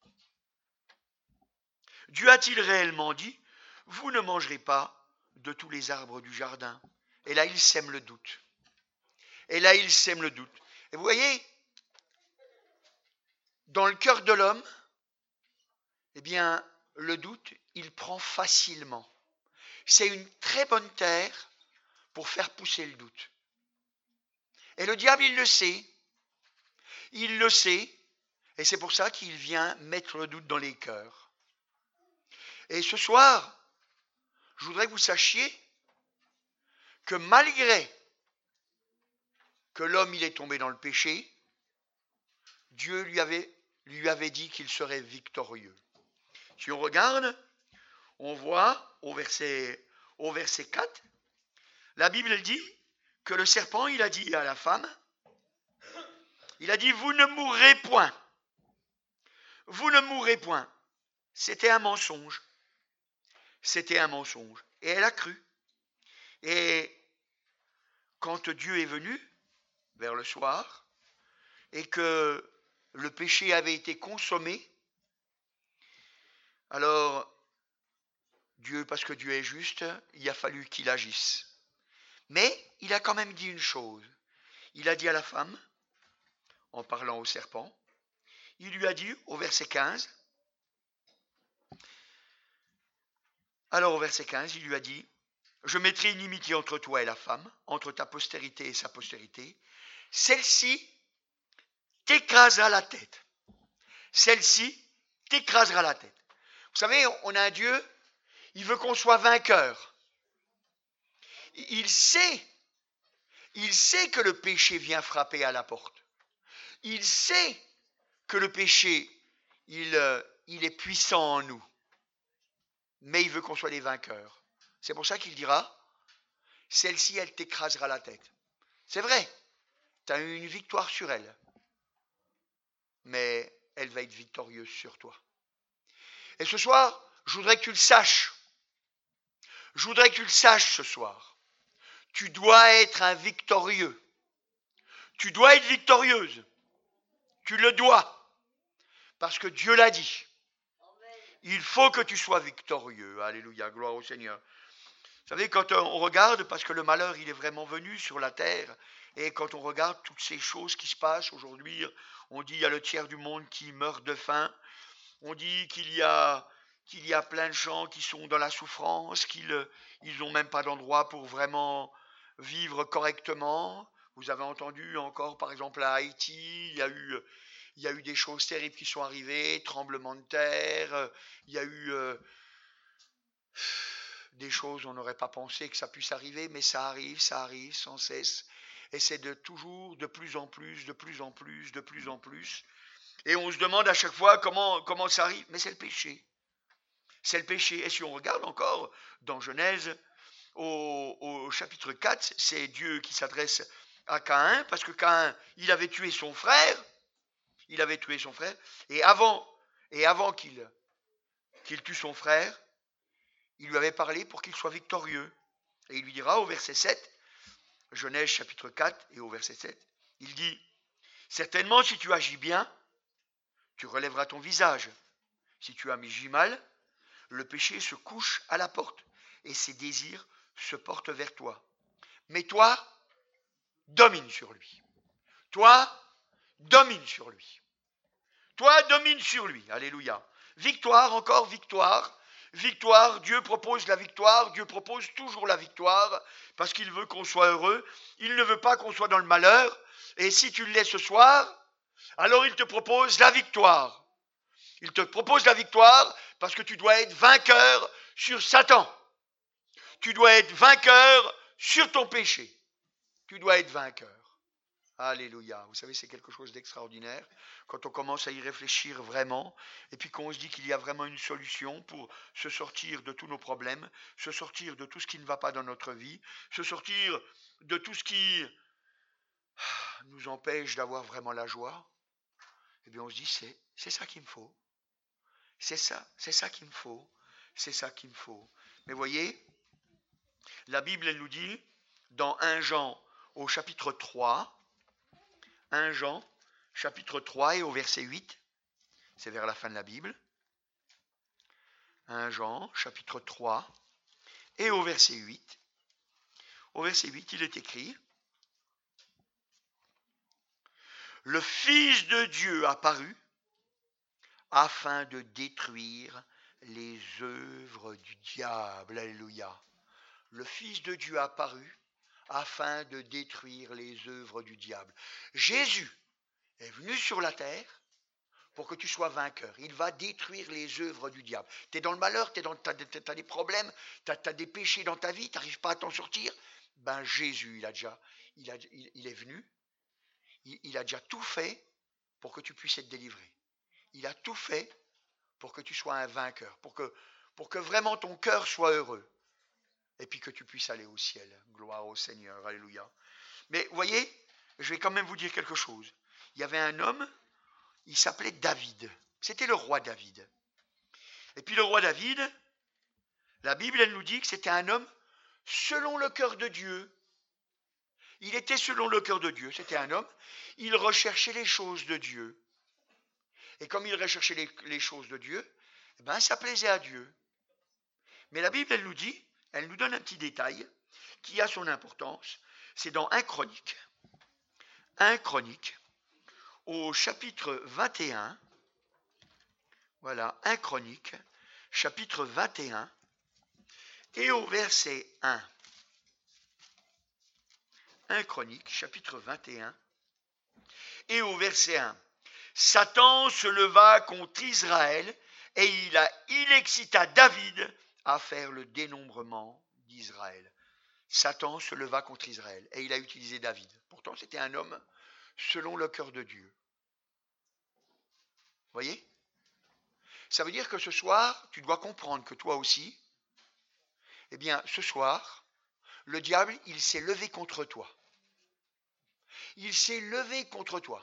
« Dieu a-t-il réellement dit, vous ne mangerez pas de tous les arbres du jardin ?» Et là, il sème le doute. Et là, il sème le doute. Et vous voyez, dans le cœur de l'homme, eh bien, le doute, il prend facilement. C'est une très bonne terre pour faire pousser le doute. Et le diable, il le sait. Il le sait. Et c'est pour ça qu'il vient mettre le doute dans les cœurs. Et ce soir, je voudrais que vous sachiez que malgré que l'homme il est tombé dans le péché, Dieu lui avait, lui avait dit qu'il serait victorieux. Si on regarde, on voit au verset, au verset quatre, la Bible elle dit que le serpent il a dit à la femme, il a dit, vous ne mourrez point. Vous ne mourrez point. C'était un mensonge. C'était un mensonge. Et elle a cru. Et quand Dieu est venu, vers le soir, et que le péché avait été consommé, alors Dieu, parce que Dieu est juste, il a fallu qu'il agisse. Mais il a quand même dit une chose. Il a dit à la femme, en parlant au serpent, il lui a dit au verset quinze, alors au verset quinze, il lui a dit, je mettrai une inimitié entre toi et la femme, entre ta postérité et sa postérité. Celle-ci t'écrasera la tête. Celle-ci t'écrasera la tête. Vous savez, on a un Dieu, il veut qu'on soit vainqueur. Il sait, il sait que le péché vient frapper à la porte. Il sait que le péché, il, il est puissant en nous. Mais il veut qu'on soit des vainqueurs. C'est pour ça qu'il dira, celle-ci, elle t'écrasera la tête. C'est vrai, tu as eu une victoire sur elle. Mais elle va être victorieuse sur toi. Et ce soir, je voudrais que tu le saches. Je voudrais que tu le saches ce soir. Tu dois être un victorieux. Tu dois être victorieuse. Tu le dois. Parce que Dieu l'a dit. Il faut que tu sois victorieux. Alléluia, gloire au Seigneur. Vous savez, quand on regarde, parce que le malheur, il est vraiment venu sur la terre, et quand on regarde toutes ces choses qui se passent aujourd'hui, on dit qu'il y a le tiers du monde qui meurt de faim, on dit qu'il y a, qu'il y a plein de gens qui sont dans la souffrance, qu'ils ils n'ont même pas d'endroit pour vraiment vivre correctement. Vous avez entendu encore, par exemple, à Haïti, il y a eu, il y a eu des choses terribles qui sont arrivées, tremblements de terre, il y a eu euh, des choses on n'aurait pas pensé que ça puisse arriver, mais ça arrive, ça arrive sans cesse. Et c'est de toujours, de plus en plus, de plus en plus, de plus en plus. Et on se demande à chaque fois comment, comment ça arrive. Mais c'est le péché. C'est le péché. Et si on regarde encore dans Genèse, au, au chapitre quatre, c'est Dieu qui s'adresse à Caïn, parce que Caïn, il avait tué son frère. Il avait tué son frère. Et avant, et avant qu'il, qu'il tue son frère, il lui avait parlé pour qu'il soit victorieux. Et il lui dira au verset sept, Genèse chapitre quatre et au verset sept, il dit, certainement si tu agis bien, tu relèveras ton visage. Si tu agis mal, le péché se couche à la porte et ses désirs se portent vers toi. Mais toi, domine sur lui. Toi, domine sur lui. Toi, domine sur lui. Alléluia. Victoire, encore victoire. Victoire, Dieu propose la victoire, Dieu propose toujours la victoire, parce qu'il veut qu'on soit heureux, il ne veut pas qu'on soit dans le malheur, et si tu l'es ce soir, alors il te propose la victoire. Il te propose la victoire parce que tu dois être vainqueur sur Satan. Tu dois être vainqueur sur ton péché. Tu dois être vainqueur. Alléluia. Vous savez, c'est quelque chose d'extraordinaire quand on commence à y réfléchir vraiment et puis qu'on se dit qu'il y a vraiment une solution pour se sortir de tous nos problèmes, se sortir de tout ce qui ne va pas dans notre vie, se sortir de tout ce qui nous empêche d'avoir vraiment la joie. Eh bien, on se dit, c'est, c'est ça qu'il me faut. C'est ça, c'est ça qu'il me faut. C'est ça qu'il me faut. Mais voyez, la Bible, elle nous dit, dans un Jean au chapitre trois, un Jean, chapitre trois et au verset huit, c'est vers la fin de la Bible. un Jean, chapitre trois et au verset huit. Au verset huit, il est écrit, le Fils de Dieu apparut afin de détruire les œuvres du diable. Alléluia. Le Fils de Dieu apparut afin de détruire les œuvres du diable. Jésus est venu sur la terre pour que tu sois vainqueur. Il va détruire les œuvres du diable. Tu es dans le malheur, tu as des problèmes, tu as des péchés dans ta vie, tu n'arrives pas à t'en sortir. Ben Jésus, il, a déjà, il, a, il, il est venu, il, il a déjà tout fait pour que tu puisses être délivré. Il a tout fait pour que tu sois un vainqueur, pour que, pour que vraiment ton cœur soit heureux. Et puis que tu puisses aller au ciel. Gloire au Seigneur. Alléluia. Mais vous voyez, je vais quand même vous dire quelque chose. Il y avait un homme, il s'appelait David. C'était le roi David. Et puis le roi David, la Bible, elle nous dit que c'était un homme selon le cœur de Dieu. Il était selon le cœur de Dieu. C'était un homme, il recherchait les choses de Dieu. Et comme il recherchait les, les choses de Dieu, eh ben, ça plaisait à Dieu. Mais la Bible, elle nous dit, elle nous donne un petit détail qui a son importance. C'est dans un Chronique. un Chronique, au chapitre vingt et un. Voilà, un Chronique, chapitre vingt et un, et au verset un. un Chronique, chapitre vingt et un, et au verset un. Satan se leva contre Israël, et il, a, il excita David à faire le dénombrement d'Israël. Satan se leva contre Israël et il a utilisé David. Pourtant, c'était un homme selon le cœur de Dieu. Vous voyez ? Ça veut dire que ce soir, tu dois comprendre que toi aussi, eh bien, ce soir, le diable, il s'est levé contre toi. Il s'est levé contre toi.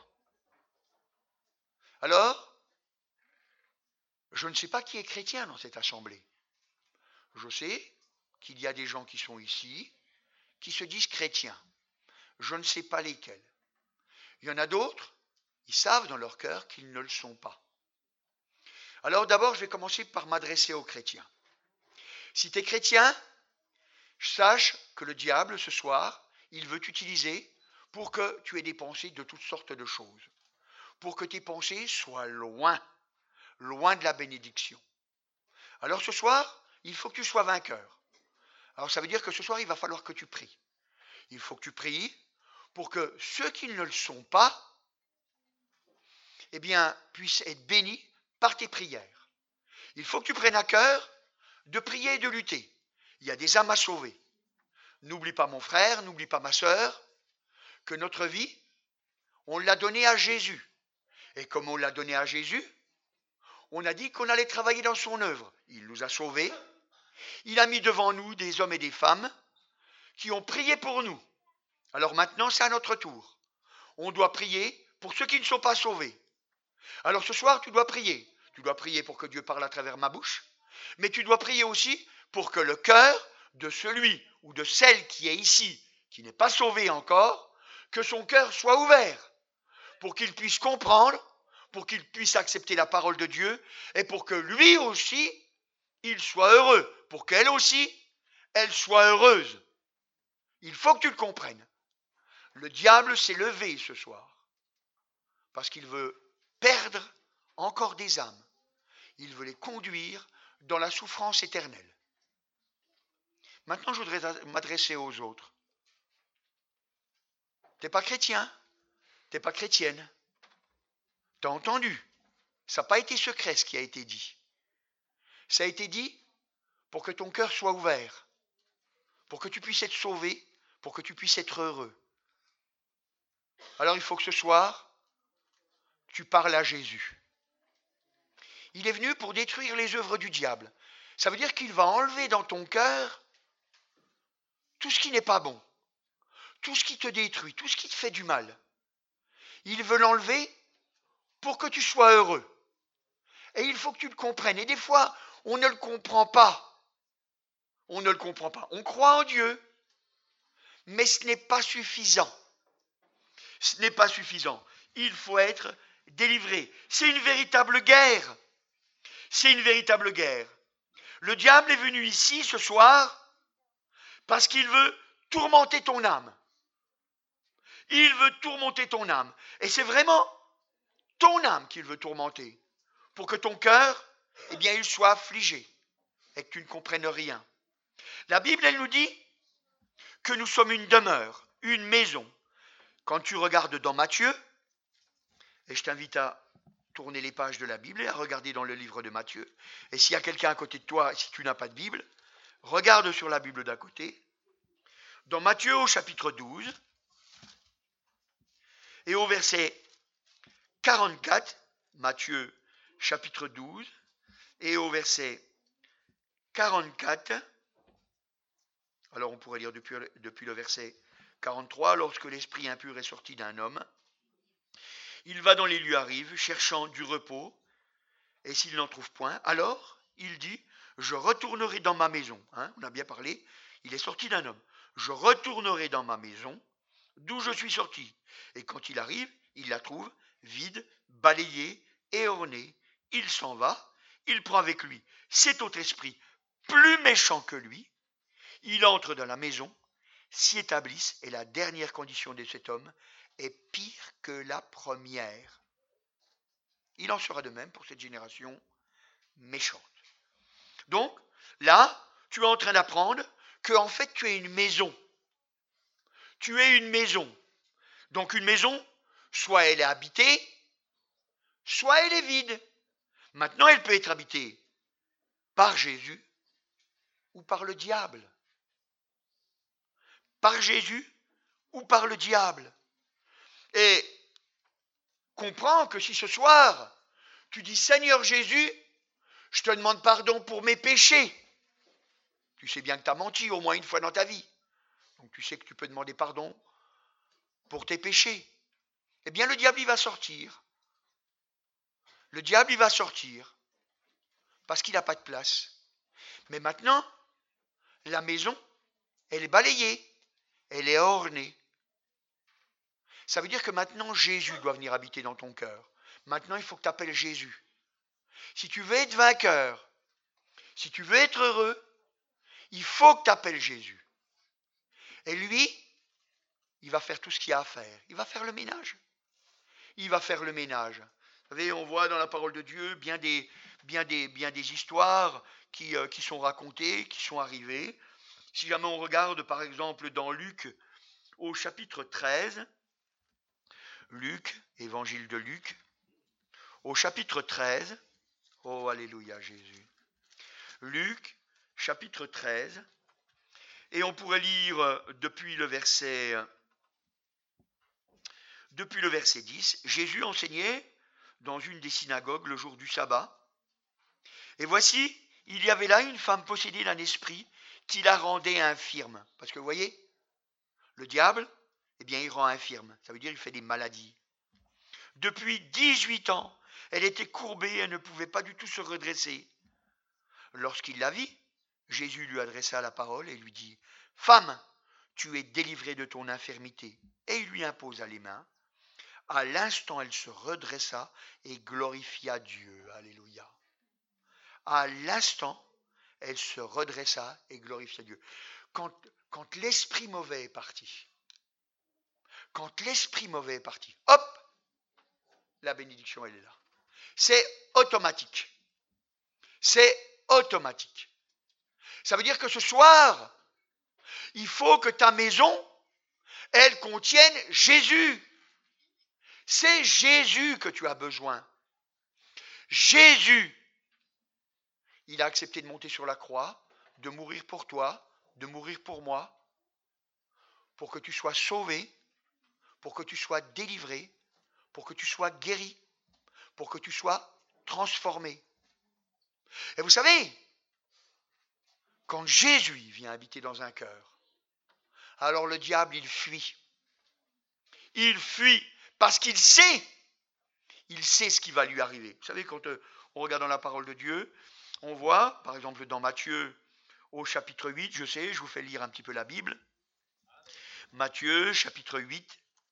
Alors, je ne sais pas qui est chrétien dans cette assemblée. Je sais qu'il y a des gens qui sont ici, qui se disent chrétiens. Je ne sais pas lesquels. Il y en a d'autres, ils savent dans leur cœur qu'ils ne le sont pas. Alors d'abord, je vais commencer par m'adresser aux chrétiens. Si tu es chrétien, sache que le diable, ce soir, il veut t'utiliser pour que tu aies des pensées de toutes sortes de choses. Pour que tes pensées soient loin, loin de la bénédiction. Alors ce soir, il faut que tu sois vainqueur. Alors ça veut dire que ce soir, il va falloir que tu pries. Il faut que tu pries pour que ceux qui ne le sont pas, eh bien, puissent être bénis par tes prières. Il faut que tu prennes à cœur de prier et de lutter. Il y a des âmes à sauver. N'oublie pas mon frère, n'oublie pas ma sœur, que notre vie, on l'a donnée à Jésus. Et comme on l'a donnée à Jésus, on a dit qu'on allait travailler dans son œuvre. Il nous a sauvés. Il a mis devant nous des hommes et des femmes qui ont prié pour nous. Alors maintenant, c'est à notre tour. On doit prier pour ceux qui ne sont pas sauvés. Alors ce soir, tu dois prier. Tu dois prier pour que Dieu parle à travers ma bouche, mais tu dois prier aussi pour que le cœur de celui ou de celle qui est ici, qui n'est pas sauvé encore, que son cœur soit ouvert, pour qu'il puisse comprendre, pour qu'il puisse accepter la parole de Dieu, et pour que lui aussi, il soit heureux, pour qu'elle aussi, elle soit heureuse. Il faut que tu le comprennes. Le diable s'est levé ce soir, parce qu'il veut perdre encore des âmes. Il veut les conduire dans la souffrance éternelle. Maintenant, je voudrais m'adresser aux autres. T'es pas chrétien, t'es pas chrétienne. T'as entendu? Ça n'a pas été secret ce qui a été dit. Ça a été dit pour que ton cœur soit ouvert, pour que tu puisses être sauvé, pour que tu puisses être heureux. Alors il faut que ce soir, tu parles à Jésus. Il est venu pour détruire les œuvres du diable. Ça veut dire qu'il va enlever dans ton cœur tout ce qui n'est pas bon, tout ce qui te détruit, tout ce qui te fait du mal. Il veut l'enlever pour que tu sois heureux. Et il faut que tu le comprennes. Et des fois, on ne le comprend pas. On ne le comprend pas. On croit en Dieu, mais ce n'est pas suffisant. Ce n'est pas suffisant. Il faut être délivré. C'est une véritable guerre. C'est une véritable guerre. Le diable est venu ici ce soir parce qu'il veut tourmenter ton âme. Il veut tourmenter ton âme. Et c'est vraiment ton âme qu'il veut tourmenter. Pour que ton cœur, eh bien, il soit affligé et que tu ne comprennes rien. La Bible, elle nous dit que nous sommes une demeure, une maison. Quand tu regardes dans Matthieu, et je t'invite à tourner les pages de la Bible et à regarder dans le livre de Matthieu. Et s'il y a quelqu'un à côté de toi, si tu n'as pas de Bible, regarde sur la Bible d'à côté. Dans Matthieu au chapitre douze, et au verset quarante-quatre, Matthieu chapitre douze, et au verset quarante-quatre, alors on pourrait lire depuis, depuis le verset quarante-trois, lorsque l'esprit impur est sorti d'un homme, il va dans les lieux arides, cherchant du repos, et s'il n'en trouve point, alors il dit, je retournerai dans ma maison. Hein, on a bien parlé, il est sorti d'un homme. Je retournerai dans ma maison, d'où je suis sorti. Et quand il arrive, il la trouve vide, balayée et ornée. Il s'en va, il prend avec lui cet autre esprit plus méchant que lui. Il entre dans la maison, s'y établisse, et la dernière condition de cet homme est pire que la première. Il en sera de même pour cette génération méchante. Donc, là, tu es en train d'apprendre que en fait, tu es une maison. Tu es une maison. Donc, une maison, soit elle est habitée, soit elle est vide. Maintenant, elle peut être habitée par Jésus ou par le diable. Par Jésus ou par le diable. Et comprends que si ce soir, tu dis Seigneur Jésus, je te demande pardon pour mes péchés. Tu sais bien que tu as menti au moins une fois dans ta vie. Donc tu sais que tu peux demander pardon pour tes péchés. Eh bien le diable il va sortir. Le diable il va sortir parce qu'il n'a pas de place. Mais maintenant, la maison, elle est balayée, elle est ornée. Ça veut dire que maintenant, Jésus doit venir habiter dans ton cœur. Maintenant, il faut que tu appelles Jésus. Si tu veux être vainqueur, si tu veux être heureux, il faut que tu appelles Jésus. Et lui, il va faire tout ce qu'il y a à faire. Il va faire le ménage. Il va faire le ménage. Vous savez, on voit dans la parole de Dieu bien des, bien des, bien des histoires qui, euh, qui sont racontées, qui sont arrivées. Si jamais on regarde par exemple dans Luc au chapitre treize, Luc, évangile de Luc, au chapitre treize, oh alléluia Jésus, Luc, chapitre treize, et on pourrait lire depuis le verset, depuis le verset dix, Jésus enseignait dans une des synagogues le jour du sabbat, et voici, il y avait là une femme possédée d'un esprit qui la rendait infirme. Parce que vous voyez, le diable, eh bien, il rend infirme. Ça veut dire qu'il fait des maladies. Depuis dix-huit ans, elle était courbée, elle ne pouvait pas du tout se redresser. Lorsqu'il la vit, Jésus lui adressa la parole et lui dit, « Femme, tu es délivrée de ton infirmité. » Et il lui imposa les mains. À l'instant, elle se redressa et glorifia Dieu. Alléluia. À l'instant, elle se redressa et glorifia Dieu. Quand, quand l'esprit mauvais est parti, quand l'esprit mauvais est parti, hop, la bénédiction, elle est là. C'est automatique. C'est automatique. Ça veut dire que ce soir, il faut que ta maison, elle contienne Jésus. C'est Jésus que tu as besoin. Jésus. Il a accepté de monter sur la croix, de mourir pour toi, de mourir pour moi, pour que tu sois sauvé, pour que tu sois délivré, pour que tu sois guéri, pour que tu sois transformé. Et vous savez, quand Jésus vient habiter dans un cœur, alors le diable, il fuit. Il fuit parce qu'il sait, il sait ce qui va lui arriver. Vous savez, quand on regarde dans la parole de Dieu, on voit, par exemple dans Matthieu, au chapitre huit, je sais, je vous fais lire un petit peu la Bible. Matthieu, chapitre huit,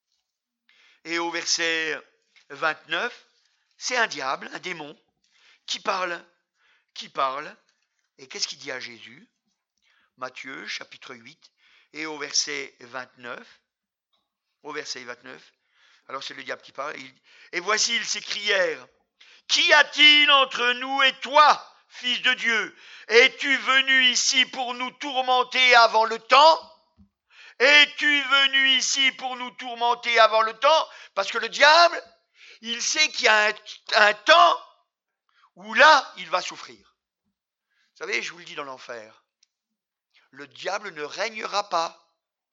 et au verset vingt-neuf, c'est un diable, un démon, qui parle, qui parle, et qu'est-ce qu'il dit à Jésus? Matthieu, chapitre huit, et au verset vingt-neuf, au verset vingt-neuf, alors c'est le diable qui parle, et, et voici, ils s'écrièrent, « Qu'y a-t-il entre nous et toi, Fils de Dieu? Es-tu venu ici pour nous tourmenter avant le temps? Es-tu venu ici pour nous tourmenter avant le temps? » Parce que le diable, il sait qu'il y a un, un temps où là, il va souffrir. Vous savez, je vous le dis dans l'enfer, le diable ne régnera pas.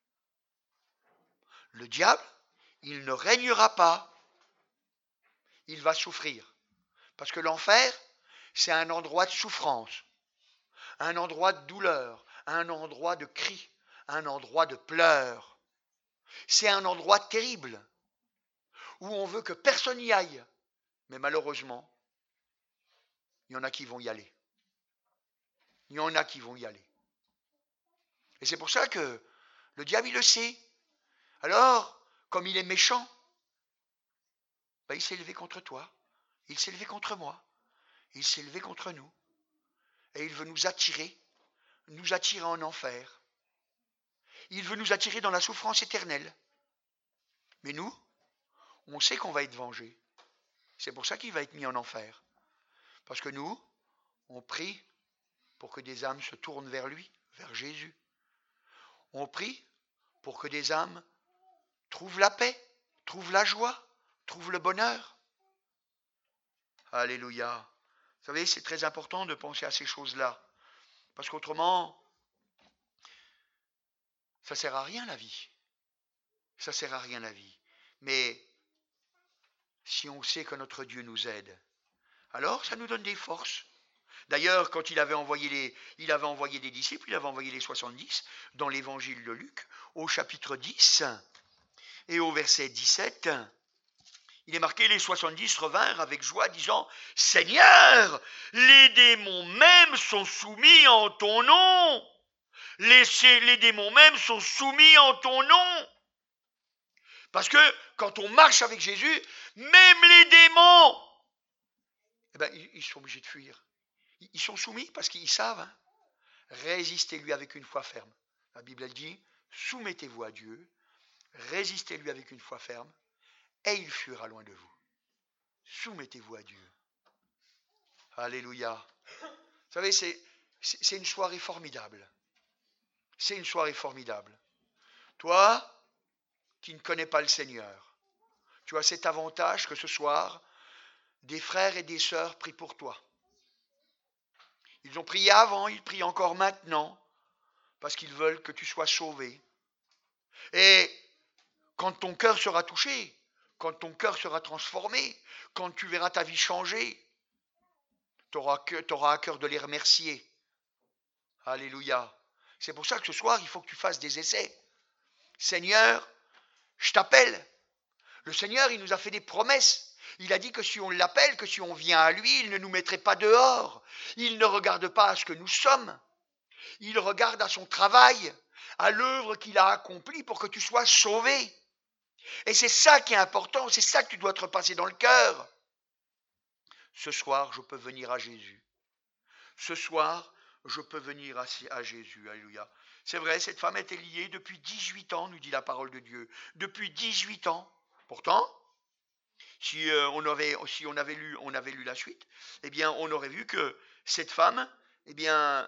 Le diable, il ne régnera pas. Il va souffrir. Parce que l'enfer, c'est un endroit de souffrance, un endroit de douleur, un endroit de cri, un endroit de pleurs. C'est un endroit terrible où on veut que personne n'y aille. Mais malheureusement, il y en a qui vont y aller. Il y en a qui vont y aller. Et c'est pour ça que le diable, il le sait. Alors, comme il est méchant, ben, il s'est levé contre toi, il s'est levé contre moi, il s'est levé contre nous. Et il veut nous attirer, nous attirer en enfer. Il veut nous attirer dans la souffrance éternelle. Mais nous, on sait qu'on va être vengé. C'est pour ça qu'il va être mis en enfer. Parce que nous, on prie pour que des âmes se tournent vers lui, vers Jésus. On prie pour que des âmes trouvent la paix, trouvent la joie, trouvent le bonheur. Alléluia. Vous savez, c'est très important de penser à ces choses-là. Parce qu'autrement, ça ne sert à rien la vie. Ça ne sert à rien la vie. Mais si on sait que notre Dieu nous aide, alors ça nous donne des forces. D'ailleurs, quand il avait envoyé les, il avait envoyé des disciples, il avait envoyé les soixante-dix dans l'évangile de Luc, au chapitre dix et au verset dix-sept, il est marqué, les soixante-dix revinrent avec joie, disant, « Seigneur, les démons même sont soumis en ton nom. Les, les démons même sont soumis en ton nom. » Parce que quand on marche avec Jésus, même les démons, eh ben, ils sont obligés de fuir. Ils sont soumis parce qu'ils savent. Hein, résistez-lui avec une foi ferme. La Bible, elle dit, soumettez-vous à Dieu, résistez-lui avec une foi ferme, et il fuira loin de vous. Soumettez-vous à Dieu. Alléluia. Vous savez, c'est, c'est, c'est une soirée formidable. C'est une soirée formidable. Toi, qui ne connais pas le Seigneur, tu as cet avantage que ce soir, des frères et des sœurs prient pour toi. Ils ont prié avant, ils prient encore maintenant, parce qu'ils veulent que tu sois sauvé. Et quand ton cœur sera touché, quand ton cœur sera transformé, quand tu verras ta vie changer, tu auras à cœur de les remercier. Alléluia. C'est pour ça que ce soir, il faut que tu fasses des essais. Seigneur, je t'appelle. Le Seigneur, il nous a fait des promesses. Il a dit que si on l'appelle, que si on vient à lui, il ne nous mettrait pas dehors. Il ne regarde pas à ce que nous sommes. Il regarde à son travail, à l'œuvre qu'il a accomplie pour que tu sois sauvé. Et c'est ça qui est important, c'est ça que tu dois te repasser dans le cœur. Ce soir, je peux venir à Jésus. Ce soir, je peux venir à, à Jésus. Alléluia. C'est vrai, cette femme était liée depuis dix-huit ans, nous dit la parole de Dieu. Depuis dix-huit ans. Pourtant, si, euh, on, avait, si on, avait lu, on avait lu la suite, eh bien, on aurait vu que cette femme, eh bien,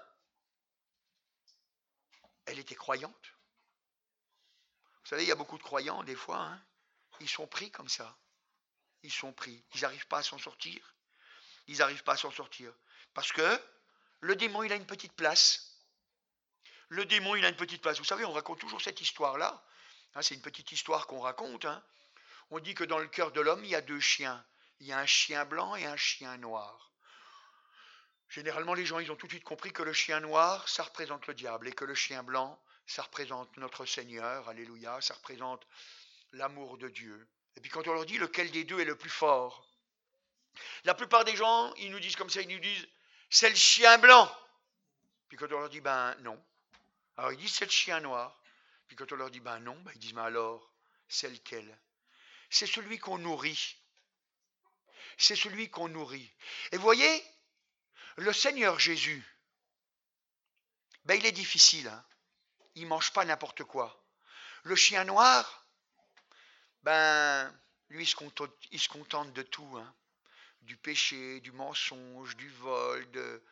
elle était croyante. Vous savez, il y a beaucoup de croyants, des fois, hein, ils sont pris comme ça. Ils sont pris. Ils n'arrivent pas à s'en sortir. Ils n'arrivent pas à s'en sortir. Parce que le démon, il a une petite place. Le démon, il a une petite place. Vous savez, on raconte toujours cette histoire-là. Hein, c'est une petite histoire qu'on raconte. Hein. On dit que dans le cœur de l'homme, il y a deux chiens. Il y a un chien blanc et un chien noir. Généralement, les gens, ils ont tout de suite compris que le chien noir, ça représente le diable. Et que le chien blanc, ça représente notre Seigneur. Alléluia. Ça représente l'amour de Dieu. Et puis quand on leur dit lequel des deux est le plus fort, la plupart des gens, ils nous disent comme ça, ils nous disent, c'est le chien blanc. Puis quand on leur dit, ben non. Alors ils disent, c'est le chien noir. Puis quand on leur dit, ben non, ben ils disent, mais alors, c'est lequel? C'est celui qu'on nourrit. C'est celui qu'on nourrit. Et vous voyez, le Seigneur Jésus, ben il est difficile. Hein. Il ne mange pas n'importe quoi. Le chien noir, ben, lui, il se contente, il se contente de tout. Hein. Du péché, du mensonge, du vol, de,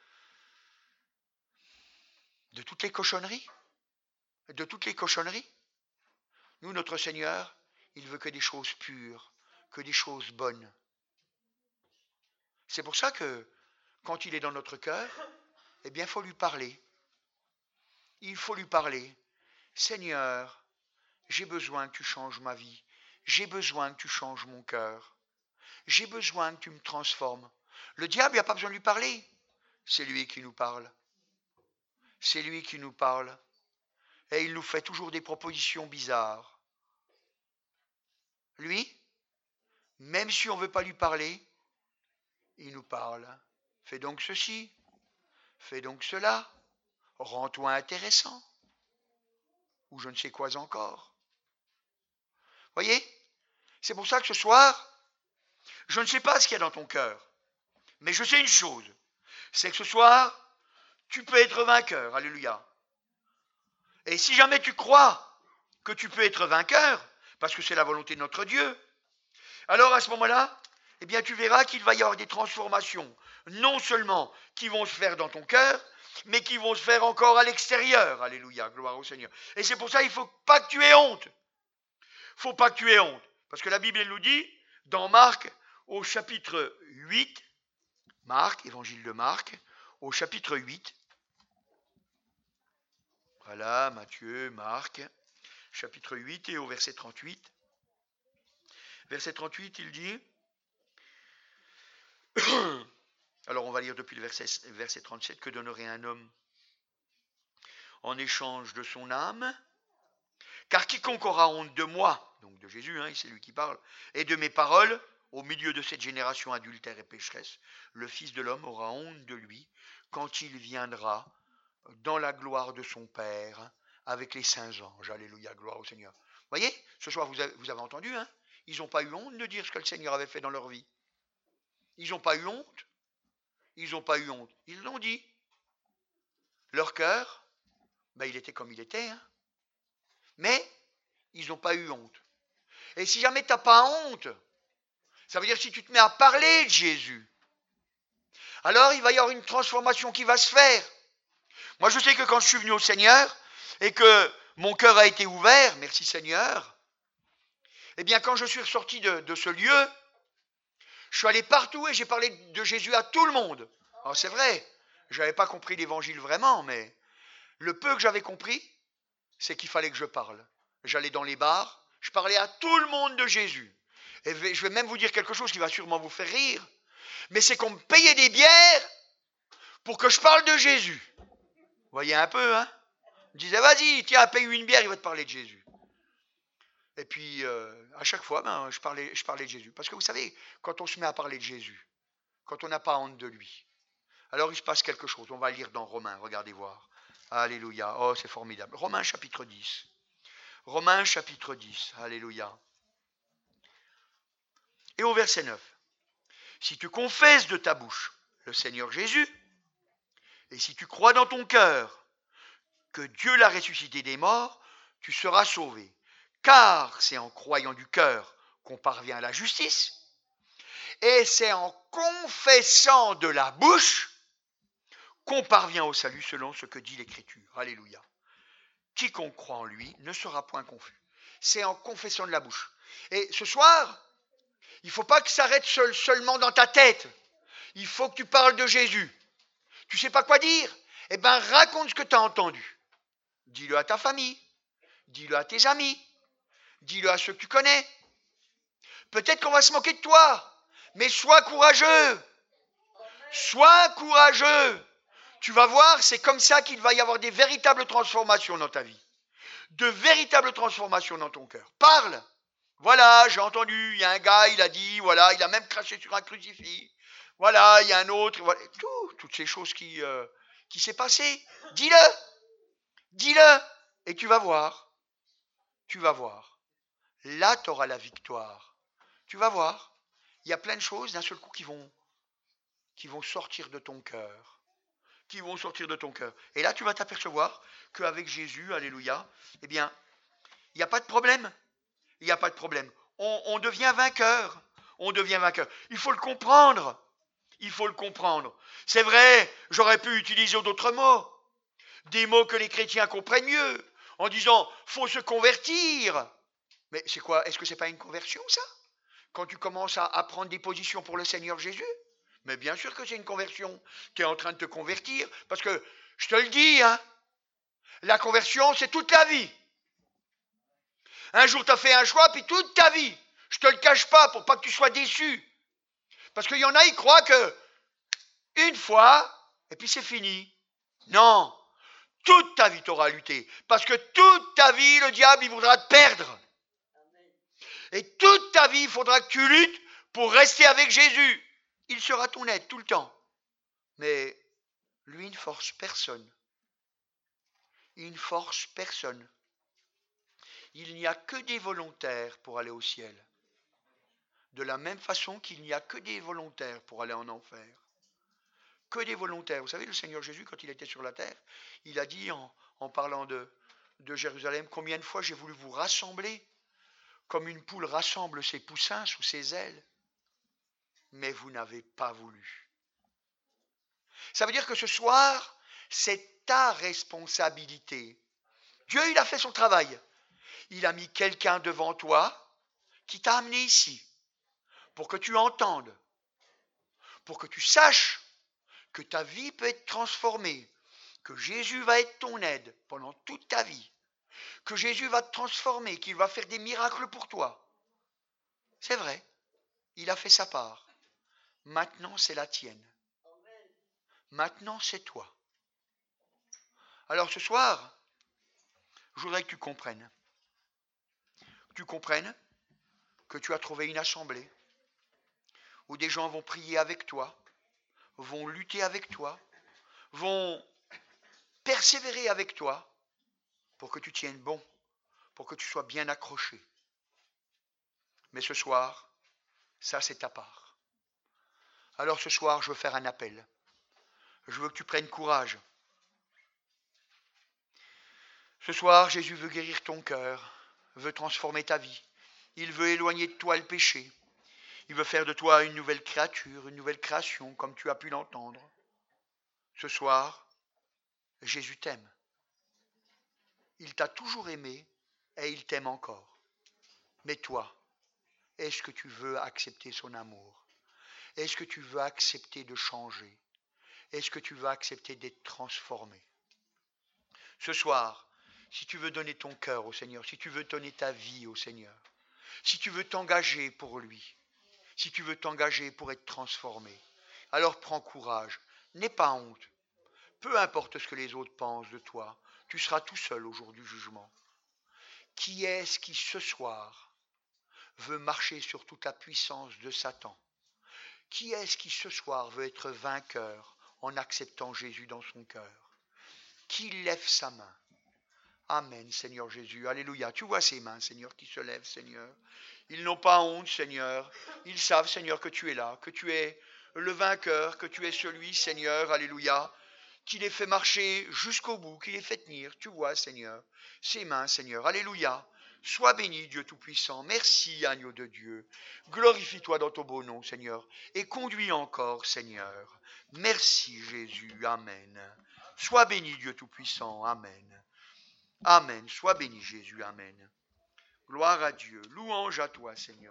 de toutes les cochonneries. De toutes les cochonneries. Nous, notre Seigneur, il veut que des choses pures, que des choses bonnes. C'est pour ça que, quand il est dans notre cœur, eh bien, il faut lui parler. Il faut lui parler. Seigneur, j'ai besoin que tu changes ma vie. J'ai besoin que tu changes mon cœur. J'ai besoin que tu me transformes. Le diable, il n'y a pas besoin de lui parler. C'est lui qui nous parle. C'est lui qui nous parle. Et il nous fait toujours des propositions bizarres. Lui, même si on ne veut pas lui parler, il nous parle. Fais donc ceci. Fais donc cela. Rends-toi intéressant. Ou je ne sais quoi encore. Voyez ? C'est pour ça que ce soir, je ne sais pas ce qu'il y a dans ton cœur. Mais je sais une chose. C'est que ce soir, tu peux être vainqueur. Alléluia. Et si jamais tu crois que tu peux être vainqueur, parce que c'est la volonté de notre Dieu, alors à ce moment-là, eh bien tu verras qu'il va y avoir des transformations, non seulement qui vont se faire dans ton cœur, mais qui vont se faire encore à l'extérieur. Alléluia, gloire au Seigneur. Et c'est pour ça qu'il ne faut pas que tu aies honte. Il ne faut pas que tu aies honte. Parce que la Bible elle nous dit, dans Marc, au chapitre huit, Marc, évangile de Marc, au chapitre huit, voilà, Matthieu, Marc, chapitre huit et au verset trente-huit. Verset trente-huit, il dit, alors on va lire depuis le verset, verset trente-sept, que donnerait un homme en échange de son âme? Car quiconque aura honte de moi, donc de Jésus, hein, c'est lui qui parle, et de mes paroles, au milieu de cette génération adultère et pécheresse, le Fils de l'homme aura honte de lui quand il viendra dans la gloire de son Père avec les saints anges. Alléluia, gloire au Seigneur. Vous voyez, ce soir vous avez, vous avez entendu, hein, ils n'ont pas eu honte de dire ce que le Seigneur avait fait dans leur vie. Ils n'ont pas eu honte. Ils n'ont pas eu honte. Ils l'ont dit. Leur cœur, ben, il était comme il était. Hein. Mais ils n'ont pas eu honte. Et si jamais tu n'as pas honte, Ça veut dire que si tu te mets à parler de Jésus, alors il va y avoir une transformation qui va se faire. Moi, je sais que quand je suis venu au Seigneur et que mon cœur a été ouvert, merci Seigneur, eh bien, quand je suis ressorti de, de ce lieu, je suis allé partout et j'ai parlé de Jésus à tout le monde. Alors, c'est vrai, je n'avais pas compris l'évangile vraiment, mais le peu que j'avais compris, c'est qu'il fallait que je parle. J'allais dans les bars, je parlais à tout le monde de Jésus. Et je vais même vous dire quelque chose qui va sûrement vous faire rire, mais c'est qu'on me payait des bières pour que je parle de Jésus. Vous voyez un peu, hein? On me disait, vas-y, tiens, paye-lui une bière, il va te parler de Jésus. Et puis, euh, à chaque fois, ben, je, parlais, je parlais de Jésus. Parce que vous savez, quand on se met à parler de Jésus, quand on n'a pas honte de lui, alors il se passe quelque chose. On va lire dans Romains, regardez voir. Alléluia, oh c'est formidable. Romains chapitre dix. Romains chapitre dix, alléluia. Et au verset neuf. Si tu confesses de ta bouche le Seigneur Jésus, et si tu crois dans ton cœur que Dieu l'a ressuscité des morts, tu seras sauvé. Car c'est en croyant du cœur qu'on parvient à la justice, et c'est en confessant de la bouche qu'on parvient au salut selon ce que dit l'Écriture. Alléluia. Quiconque croit en lui ne sera point confus. C'est en confessant de la bouche. Et ce soir, il ne faut pas que ça s'arrête seul, seulement dans ta tête. Il faut que tu parles de Jésus. Tu ne sais pas quoi dire? Eh bien, raconte ce que tu as entendu. Dis-le à ta famille. Dis-le à tes amis. Dis-le à ceux que tu connais. Peut-être qu'on va se moquer de toi, mais sois courageux. Sois courageux. Tu vas voir, c'est comme ça qu'il va y avoir des véritables transformations dans ta vie. De véritables transformations dans ton cœur. Parle. Voilà, j'ai entendu, il y a un gars, il a dit, voilà, il a même craché sur un crucifix. Voilà, il y a un autre. Voilà, tout, toutes ces choses qui, euh, qui s'est passé. Dis-le. Dis-le. Et tu vas voir. Tu vas voir. Là, tu auras la victoire. Tu vas voir. Il y a plein de choses d'un seul coup qui vont, qui vont sortir de ton cœur. Qui vont sortir de ton cœur. Et là, tu vas t'apercevoir qu'avec Jésus, alléluia, eh bien, il n'y a pas de problème. Il n'y a pas de problème. On, on devient vainqueur. On devient vainqueur. Il faut le comprendre. Il faut le comprendre. C'est vrai, j'aurais pu utiliser d'autres mots. Des mots que les chrétiens comprennent mieux. En disant, faut se convertir. Mais c'est quoi? Est-ce que ce n'est pas une conversion, ça? Quand tu commences à, à prendre des positions pour le Seigneur Jésus? Mais bien sûr que c'est une conversion. Tu es en train de te convertir. Parce que, je te le dis, hein, la conversion, c'est toute la vie. Un jour, tu as fait un choix, puis toute ta vie. Je ne te le cache pas pour pas que tu sois déçu. Parce qu'il y en a, ils croient que une fois, et puis c'est fini. Non. Toute ta vie, tu auras lutté. Parce que toute ta vie, le diable, il voudra te perdre. Et toute ta vie, il faudra que tu luttes pour rester avec Jésus. Il sera ton aide tout le temps. Mais lui, il ne force personne. Il ne force personne. Il n'y a que des volontaires pour aller au ciel. De la même façon qu'il n'y a que des volontaires pour aller en enfer. Que des volontaires. Vous savez, le Seigneur Jésus, quand il était sur la terre, il a dit en, en parlant de, de Jérusalem, combien de fois j'ai voulu vous rassembler, comme une poule rassemble ses poussins sous ses ailes, mais vous n'avez pas voulu. Ça veut dire que ce soir, c'est ta responsabilité. Dieu, il a fait son travail. Il a mis quelqu'un devant toi qui t'a amené ici pour que tu entendes, pour que tu saches que ta vie peut être transformée, que Jésus va être ton aide pendant toute ta vie, que Jésus va te transformer, qu'il va faire des miracles pour toi. C'est vrai, il a fait sa part. Maintenant, c'est la tienne. Maintenant, c'est toi. Alors ce soir, je voudrais que tu comprennes. Que tu comprennes que tu as trouvé une assemblée où des gens vont prier avec toi, vont lutter avec toi, vont persévérer avec toi pour que tu tiennes bon, pour que tu sois bien accroché. Mais ce soir, ça c'est ta part. Alors ce soir, je veux faire un appel. Je veux que tu prennes courage. Ce soir, Jésus veut guérir ton cœur, veut transformer ta vie. Il veut éloigner de toi le péché. Il veut faire de toi une nouvelle créature, une nouvelle création, comme tu as pu l'entendre. Ce soir, Jésus t'aime. Il t'a toujours aimé et il t'aime encore. Mais toi, est-ce que tu veux accepter son amour? Est-ce que tu veux accepter de changer? Est-ce que tu veux accepter d'être transformé? Ce soir, si tu veux donner ton cœur au Seigneur, si tu veux donner ta vie au Seigneur, si tu veux t'engager pour lui, si tu veux t'engager pour être transformé, alors prends courage, n'aie pas honte. Peu importe ce que les autres pensent de toi, tu seras tout seul au jour du jugement. Qui est-ce qui ce soir veut marcher sur toute la puissance de Satan? Qui est-ce qui ce soir veut être vainqueur en acceptant Jésus dans son cœur? Qui lève sa main? Amen, Seigneur Jésus. Alléluia. Tu vois ces mains, Seigneur, qui se lèvent, Seigneur. Ils n'ont pas honte, Seigneur. Ils savent, Seigneur, que tu es là, que tu es le vainqueur, que tu es celui, Seigneur, alléluia, qui les fait marcher jusqu'au bout, qui les fait tenir. Tu vois, Seigneur, ces mains, Seigneur. Alléluia. Sois béni, Dieu Tout-Puissant. Merci, agneau de Dieu. Glorifie-toi dans ton beau nom, Seigneur. Et conduis encore, Seigneur. Merci, Jésus. Amen. Sois béni, Dieu Tout-Puissant. Amen. Amen. Sois béni, Jésus. Amen. Gloire à Dieu. Louange à toi, Seigneur.